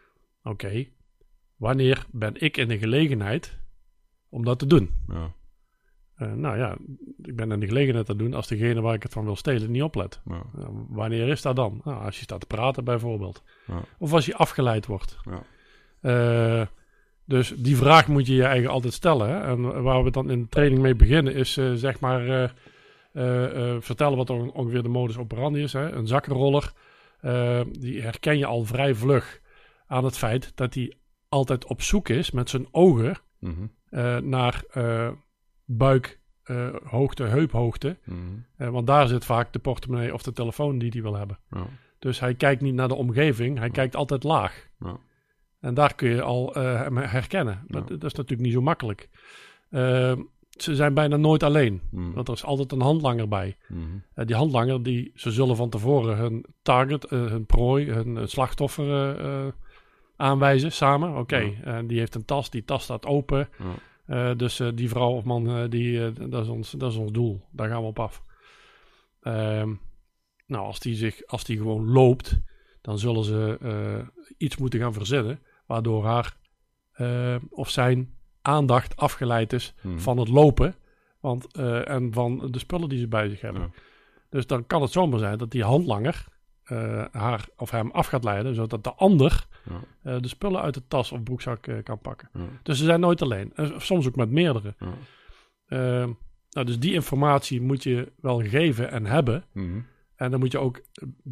Wanneer ben ik in de gelegenheid om dat te doen? Ja. Ik ben in de gelegenheid te doen als degene waar ik het van wil stelen niet oplet. Ja. Wanneer is dat dan? Nou, als je staat te praten bijvoorbeeld. Ja. Of als je afgeleid wordt. Ja. Dus die vraag moet je je eigenlijk altijd stellen. Hè? En waar we dan in de training mee beginnen is vertellen wat ongeveer de modus operandi is. Hè? Een zakkenroller, die herken je al vrij vlug aan het feit dat hij altijd op zoek is met zijn ogen naar buikhoogte, heuphoogte. Want daar zit vaak de portemonnee of de telefoon die hij wil hebben. Ja. Dus hij kijkt niet naar de omgeving, hij kijkt altijd laag. Ja. En daar kun je al hem herkennen. Ja. Dat is natuurlijk niet zo makkelijk. Ze zijn bijna nooit alleen. Want er is altijd een handlanger bij. Die handlanger, ze zullen van tevoren hun target, hun prooi, hun slachtoffer aanwijzen samen. En die heeft een tas, die tas staat open. Ja. Dus die vrouw of man, dat is ons doel. Daar gaan we op af. Als die gewoon loopt, dan zullen ze iets moeten gaan verzinnen, waardoor haar of zijn aandacht afgeleid is van het lopen en van de spullen die ze bij zich hebben. Ja. Dus dan kan het zomaar zijn dat die handlanger haar of hem af gaat leiden, zodat de ander de spullen uit de tas of broekzak kan pakken. Ja. Dus ze zijn nooit alleen. Soms ook met meerdere. Ja. Dus die informatie moet je wel geven en hebben. Mm-hmm. En dan moet je ook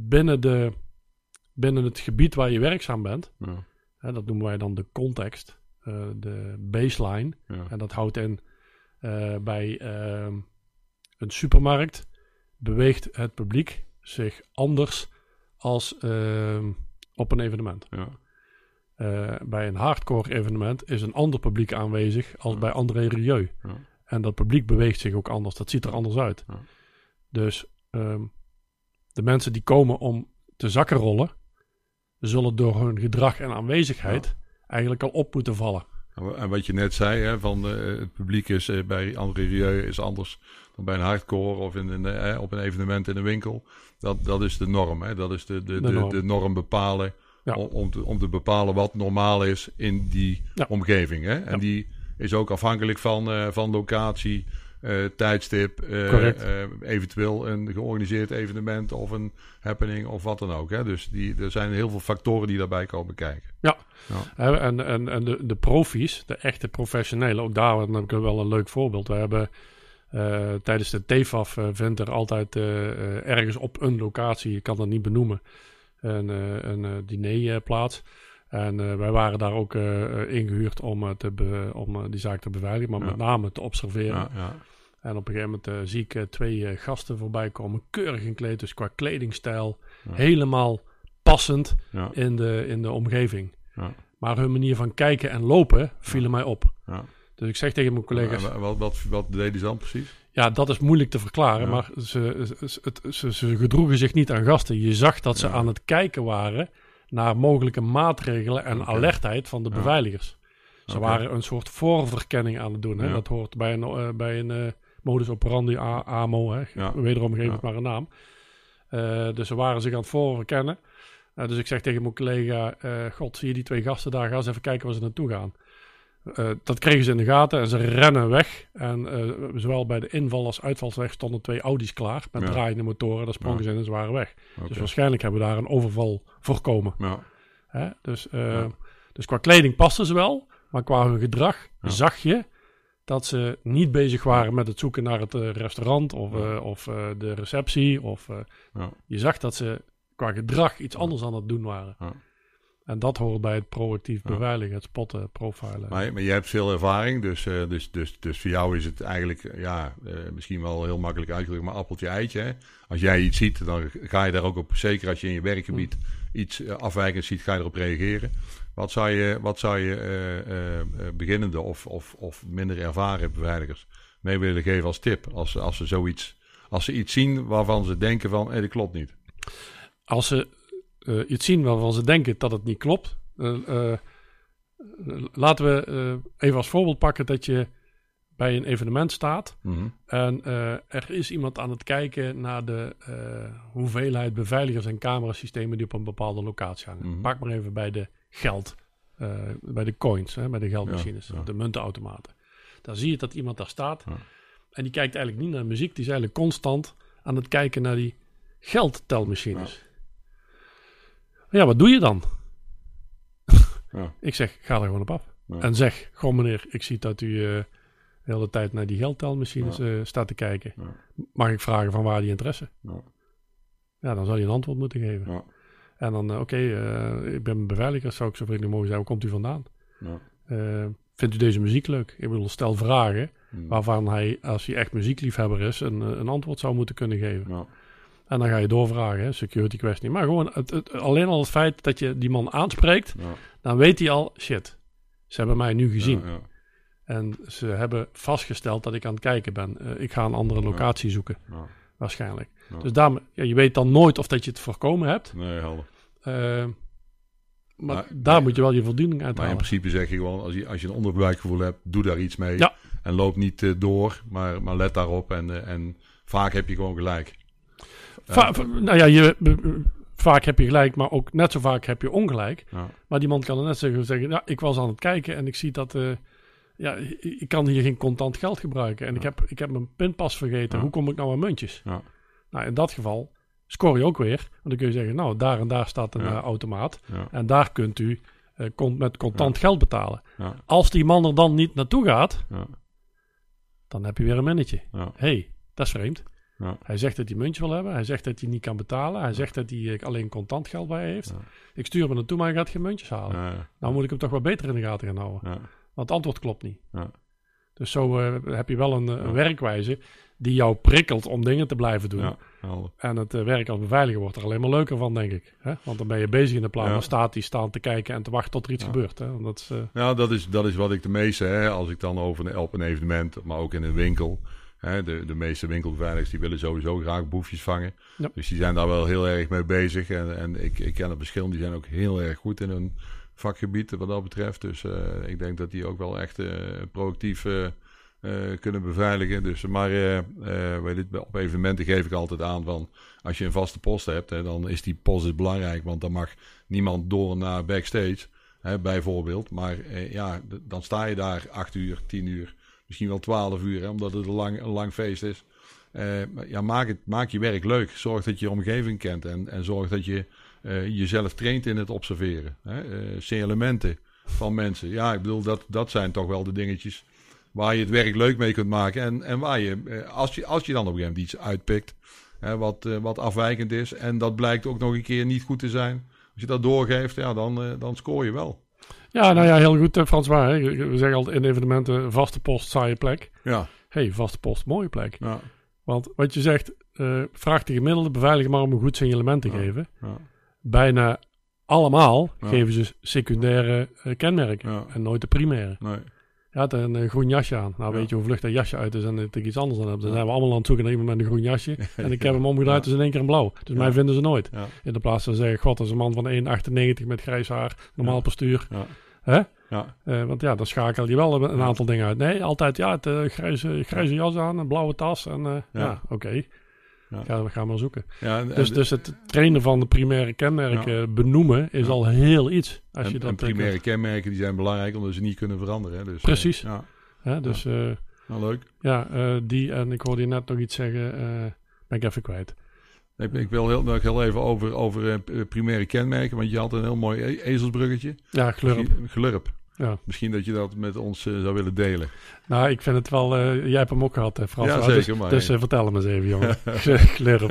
binnen het gebied waar je werkzaam bent, dat noemen wij dan de context, de baseline. Ja. En dat houdt in bij een supermarkt beweegt het publiek zich anders als op een evenement. Ja. Bij een hardcore evenement is een ander publiek aanwezig als bij André Rieu. Ja. En dat publiek beweegt zich ook anders. Dat ziet er anders uit. Ja. Dus de mensen die komen om te zakkenrollen, zullen door hun gedrag en aanwezigheid eigenlijk al op moeten vallen. En wat je net zei, hè, van het publiek is bij André Rieu is anders dan bij een hardcore of op een evenement in een winkel. Dat is de norm. Hè? Dat is de norm bepalen om te bepalen wat normaal is in die omgeving. Hè? En die is ook afhankelijk van locatie, tijdstip, eventueel een georganiseerd evenement of een happening of wat dan ook. Hè? Dus er zijn heel veel factoren die daarbij komen kijken. Ja. En de profi's, de echte professionelen, ook daar heb ik wel een leuk voorbeeld. We hebben tijdens de TFAF vindt er altijd ergens op een locatie, ik kan dat niet benoemen, een diner plaats. En wij waren daar ook ingehuurd om die zaak te beveiligen, maar met name te observeren. Ja. En op een gegeven moment zie ik 2 gasten voorbij komen, keurig gekleed, dus qua kledingstijl helemaal passend in de omgeving. Ja. Maar hun manier van kijken en lopen vielen mij op. Ja. Dus ik zeg tegen mijn collega's... Wat deden ze dan precies? Ja, dat is moeilijk te verklaren, maar ze gedroegen zich niet aan gasten. Je zag dat ze aan het kijken waren naar mogelijke maatregelen en alertheid van de beveiligers. Ze waren een soort voorverkenning aan het doen. Hè? Dat hoort bij een modus operandi AMO. Hè? Wederom geef ik maar een naam. Dus ze waren zich aan het voorverkennen. Dus ik zeg tegen mijn collega, god, zie je die 2 gasten daar? Ga eens even kijken waar ze naartoe gaan. Dat kregen ze in de gaten en ze rennen weg. En zowel bij de inval als uitvalsweg stonden 2 Audi's klaar met draaiende motoren. Daar sprongen ze in en ze waren weg. Okay. Dus waarschijnlijk hebben we daar een overval voorkomen. Ja. Hè? Dus qua kleding pasten ze wel, maar qua hun gedrag zag je dat ze niet bezig waren met het zoeken naar het restaurant of de receptie. Je zag dat ze qua gedrag iets anders aan het doen waren. Ja. En dat hoort bij het proactief beveiligen, het spotten, profilen. Maar je hebt veel ervaring, dus voor jou is het eigenlijk misschien wel heel makkelijk uitgedrukt, maar appeltje-eitje. Hè? Als jij iets ziet, dan ga je daar ook op, zeker als je in je werkgebied iets afwijkends ziet, ga je erop reageren. Wat zou je beginnende of minder ervaren beveiligers mee willen geven als tip? Als ze iets zien waarvan ze denken van, dat klopt niet. Als ze iets zien waarvan ze denken dat het niet klopt. Laten we even als voorbeeld pakken dat je bij een evenement staat. Mm-hmm. En er is iemand aan het kijken naar de hoeveelheid beveiligers en camerasystemen die op een bepaalde locatie hangen. Mm-hmm. Pak maar even bij de bij de coins, bij de geldmachines, de muntenautomaten. Dan zie je dat iemand daar staat en die kijkt eigenlijk niet naar de muziek. Die is eigenlijk constant aan het kijken naar die geldtelmachines. Ja, wat doe je dan? Ik zeg, ga er gewoon op af. En zeg, gewoon meneer, ik zie dat u de hele tijd naar die geldtelmachines staat te kijken. Mag ik vragen van waar die interesse? Ja, dan zal je een antwoord moeten geven. En dan, ik ben beveiliger, zou ik zo vriendelijk mogen zijn. Hoe komt u vandaan? Vindt u deze muziek leuk? Ik bedoel, stel vragen waarvan hij, als hij echt muziekliefhebber is, een antwoord zou moeten kunnen geven. En dan ga je doorvragen, hè, security kwestie. Maar gewoon alleen al het feit dat je die man aanspreekt, dan weet hij al, shit, ze hebben mij nu gezien. En ze hebben vastgesteld dat ik aan het kijken ben. Ik ga een andere locatie zoeken, waarschijnlijk. Dus je weet dan nooit of dat je het voorkomen hebt. Nee, helder. Maar daar moet je wel je voldoening uit halen. Maar in principe zeg je gewoon, als je een onderbuikgevoel hebt, doe daar iets mee. Ja. En loop niet door, maar let daarop. En vaak heb je gewoon gelijk. Vaak heb je gelijk, maar ook net zo vaak heb je ongelijk. Ja. Maar die man kan er net zeggen, ik was aan het kijken en ik zie dat... ik kan hier geen contant geld gebruiken. En ik heb mijn pinpas vergeten. Hoe kom ik nou aan muntjes? Ja. Nou, in dat geval scoor je ook weer. Want dan kun je zeggen, nou, daar en daar staat een automaat. Ja. En daar kunt u met contant geld betalen. Ja. Als die man er dan niet naartoe gaat, Ja. dan heb je weer een minnetje. Ja. Hey, dat is vreemd. Ja. Hij zegt dat hij muntje wil hebben. Hij zegt dat hij niet kan betalen. Hij zegt dat hij alleen contant geld bij heeft. Ja. Ik stuur hem naartoe, maar hij gaat geen muntjes halen. Ja. Nou moet ik hem toch wat beter in de gaten gaan houden. Ja. Want het antwoord klopt niet. Ja. Dus zo heb je wel een werkwijze die jou prikkelt om dingen te blijven doen. Ja. En het werk als beveiliger wordt er alleen maar leuker van, denk ik. Hè? Want dan ben je bezig in de plaats. Dan staat die staan te kijken en te wachten tot er iets gebeurt. Hè? Dat is, Ja, dat is wat ik de meeste, hè, als ik dan op een evenement, maar ook in een winkel. Hè, de meeste winkelbeveiligers die willen sowieso graag boefjes vangen. Ja. Dus die zijn daar wel heel erg mee bezig. En ik ken er verschillende, die zijn ook heel erg goed in hun vakgebied wat dat betreft. Dus ik denk dat die ook wel echt proactief kunnen beveiligen. Dus, maar op evenementen geef ik altijd aan van, als je een vaste post hebt, hè, dan is die post belangrijk. Want dan mag niemand door naar backstage, hè, bijvoorbeeld. Maar dan sta je daar 8 uur, 10 uur, misschien wel 12 uur, hè, omdat het een lang feest is. Maak je werk leuk. Zorg dat je je omgeving kent en zorg dat je jezelf traint in het observeren. Signalementen van mensen. Ja, ik bedoel, dat zijn toch wel de dingetjes waar je het werk leuk mee kunt maken. En waar je, als je dan op een gegeven moment iets uitpikt, wat afwijkend is, en dat blijkt ook nog een keer niet goed te zijn. Als je dat doorgeeft, dan scoor je wel. Ja, nou ja, heel goed, François. Hè? We zeggen altijd in evenementen, vaste post, saaie plek. Ja. Hey, vaste post, mooie plek. Ja. Want wat je zegt, vraag de gemiddelde beveiliger maar om een goed signalement te geven. Ja. Bijna allemaal geven ze secundaire kenmerken en nooit de primaire. Nee. Je had een groen jasje aan. Nou, weet je hoe vlug dat jasje uit is en dat ik iets anders aan heb. Dan zijn we allemaal aan het zoeken naar iemand met een groen jasje. En ik heb hem omgedraaid, dus in één keer een blauw. Dus mij vinden ze nooit. Ja. In de plaats van zeggen, god, dat is een man van 1,98 met grijs haar, normaal postuur. Ja. Hè? Ja. Want dan schakel je wel een aantal dingen uit. Nee, altijd het grijze jas aan, een blauwe tas. En oké. Ja. We gaan maar zoeken. Ja, dus het trainen van de primaire kenmerken benoemen is al heel iets. Als je dat primaire kenmerken die zijn belangrijk omdat ze niet kunnen veranderen. Hè? Dus, precies. Dus, leuk. Ja, die en ik hoorde je net nog iets zeggen, ben ik even kwijt. Ik wil heel even over primaire kenmerken, want je had een heel mooi ezelsbruggetje. Ja, glurp. Ja. Misschien dat je dat met ons zou willen delen. Nou, ik vind het wel... jij hebt hem ook gehad, Frans. Ja, zeker. Dus vertel hem eens even, jongen. Glurp.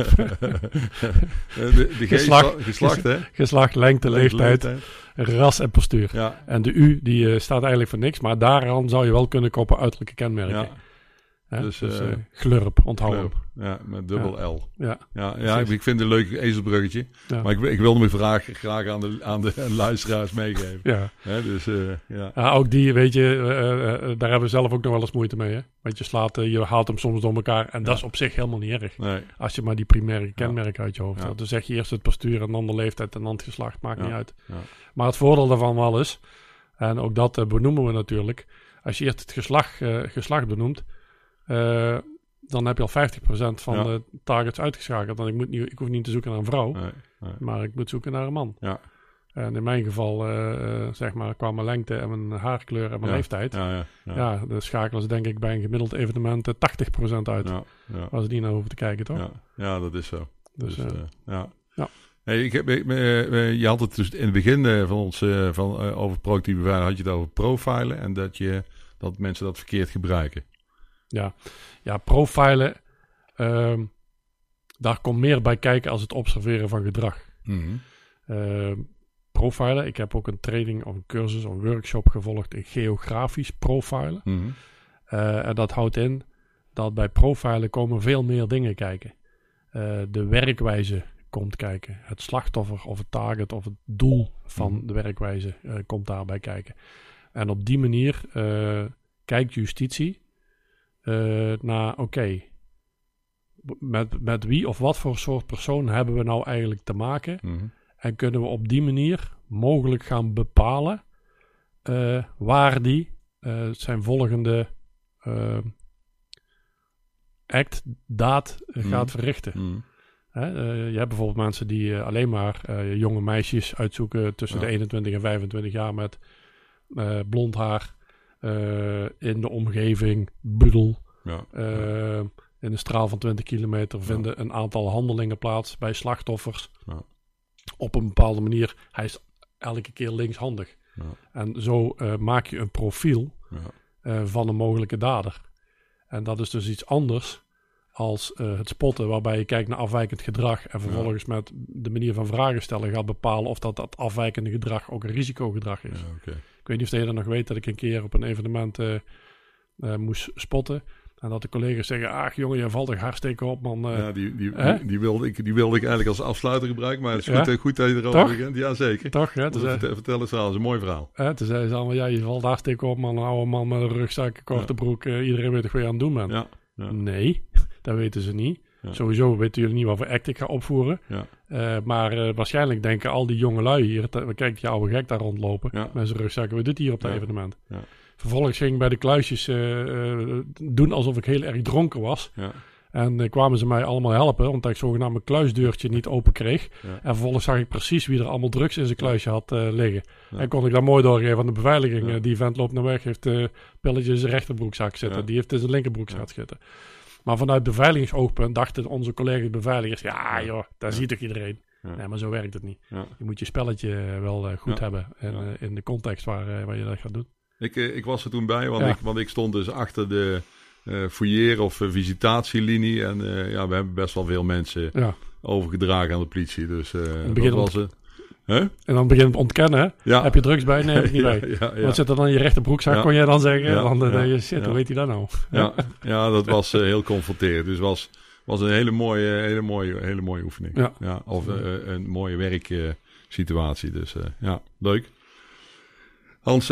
Geslacht, hè? Geslacht, lengte, leeftijd, ras en postuur. Ja. En de U, die staat eigenlijk voor niks. Maar daaraan zou je wel kunnen koppen uiterlijke kenmerken. Ja. Dus glurp, onthoud hem. Ja, met dubbel L. Ja, ik vind het een leuk ezelsbruggetje. Ja. Maar ik wilde mijn vraag graag aan de luisteraars meegeven. Ja. Dus, ook die, weet je, daar hebben we zelf ook nog wel eens moeite mee. Hè? Want je haalt hem soms door elkaar. En dat is op zich helemaal niet erg. Nee. Als je maar die primaire kenmerken uit je hoofd hebt. Dan zeg je eerst het postuur en dan de leeftijd en dan het geslacht. Maakt niet uit. Ja. Maar het voordeel daarvan wel is, en ook dat benoemen we natuurlijk. Als je eerst het geslacht benoemt, dan heb je al 50% van de targets uitgeschakeld. Dan ik hoef niet te zoeken naar een vrouw, maar ik moet zoeken naar een man. Ja. En in mijn geval, zeg maar, qua mijn lengte en mijn haarkleur en mijn leeftijd, dan schakelen ze denk ik bij een gemiddeld evenement 80% uit. Als ze die nou hoeven te kijken, toch? Ja, dat is zo. Dus ja. Hey, je had het dus in het begin van ons over proactieve beveiliging, had je het over profilen en dat mensen dat verkeerd gebruiken. Ja, profilen, daar komt meer bij kijken als het observeren van gedrag. Mm-hmm. Profilen, ik heb ook een training of een cursus of een workshop gevolgd in geografisch profilen. Mm-hmm. En dat houdt in dat bij profilen komen veel meer dingen kijken. De werkwijze komt kijken. Het slachtoffer of het target of het doel van de werkwijze komt daarbij kijken. En op die manier kijkt justitie naar, oké, met wie of wat voor soort persoon hebben we nou eigenlijk te maken? Mm-hmm. En kunnen we op die manier mogelijk gaan bepalen waar die zijn volgende daad gaat verrichten. Mm-hmm. Je hebt bijvoorbeeld mensen die alleen maar jonge meisjes uitzoeken tussen de 21 en 25 jaar met blond haar in de omgeving, budel. in een straal van 20 kilometer vinden een aantal handelingen plaats bij slachtoffers. Ja. Op een bepaalde manier. Hij is elke keer linkshandig. Ja. En zo maak je een profiel van een mogelijke dader. En dat is dus iets anders als het spotten, waarbij je kijkt naar afwijkend gedrag en vervolgens met de manier van vragen stellen gaat bepalen of dat afwijkende gedrag ook een risicogedrag is. Ja, okay. Ik weet niet of je dat nog weet, dat ik een keer op een evenement moest spotten. En dat de collega's zeggen, ach jongen, je valt er hartstikke op, man. Ja, die wilde ik eigenlijk als afsluiter gebruiken, maar het is goed dat je erover begint. Ja, zeker. Toch, ja. Vertel eens, dat is een mooi verhaal. Toen zei ze allemaal, ja, je valt hartstikke op, man. Een oude man met een rugzak, korte broek. Iedereen weet toch wat je aan het doen bent? Ja. Ja. Nee, dat weten ze niet. Ja. Sowieso weten jullie niet wat voor act ik ga opvoeren. Ja. Maar waarschijnlijk denken al die jonge lui hier, kijk die oude gek daar rondlopen met zijn rugzakken, wat doet hij hier op dat evenement? Ja. Vervolgens ging ik bij de kluisjes doen alsof ik heel erg dronken was. Ja. En kwamen ze mij allemaal helpen, omdat ik zogenaamd mijn kluisdeurtje niet open kreeg. Ja. En vervolgens zag ik precies wie er allemaal drugs in zijn kluisje had liggen. Ja. En kon ik dat mooi doorgeven aan de beveiliging. Ja. Die vent loopt naar weg, heeft pilletjes in zijn rechterbroekzak zitten. Ja. Die heeft in zijn linkerbroekzak zitten. Maar vanuit beveiligingsoogpunt dachten onze collega's beveiligers, ja joh, daar ziet toch iedereen. Ja. Nee, maar zo werkt het niet. Ja. Je moet je spelletje wel goed hebben in de context waar je dat gaat doen. Ik was er toen bij, want ik stond dus achter de fouilleer- of visitatielinie. En we hebben best wel veel mensen overgedragen aan de politie. Dus dat was het. Huh? En dan begin het ontkennen, hè? Ja. Heb je drugs bij? Nee, heb ik niet bij. Wat zit er dan in je rechterbroekzak, kon jij dan zeggen? Ja. Dan denk je, shit, hoe weet hij dat nou? Ja, dat was heel confronterend. Dus was een hele mooie oefening. Ja. Of een mooie werksituatie. Dus leuk. Hans,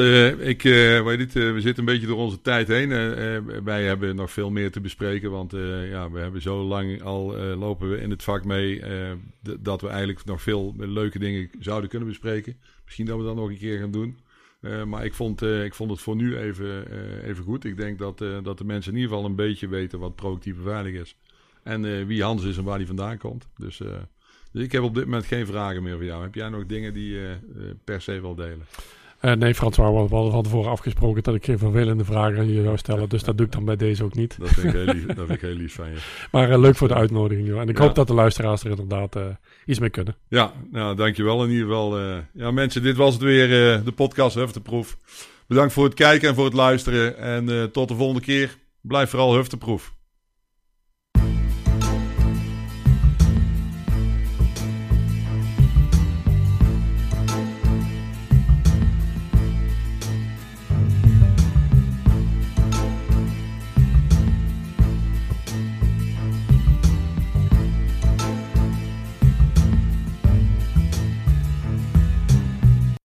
we zitten een beetje door onze tijd heen. Wij hebben nog veel meer te bespreken, want we hebben zo lang al lopen we in het vak mee dat we eigenlijk nog veel leuke dingen zouden kunnen bespreken. Misschien dat we dat nog een keer gaan doen. Maar ik vond het voor nu even goed. Ik denk dat de mensen in ieder geval een beetje weten wat proactieve beveiliging is. En wie Hans is en waar hij vandaan komt. Dus ik heb op dit moment geen vragen meer voor jou. Heb jij nog dingen die je per se wil delen? Nee, François, we hadden van tevoren afgesproken dat ik geen vervelende vragen aan je zou stellen. Dus dat doe ik dan bij deze ook niet. Dat vind ik heel lief van je. Maar leuk voor de uitnodiging, joh. En ik hoop dat de luisteraars er inderdaad iets mee kunnen. Ja, nou, dankjewel in ieder geval. Mensen, dit was het weer, de podcast Hufteproof. Bedankt voor het kijken en voor het luisteren. En tot de volgende keer. Blijf vooral hufteproof.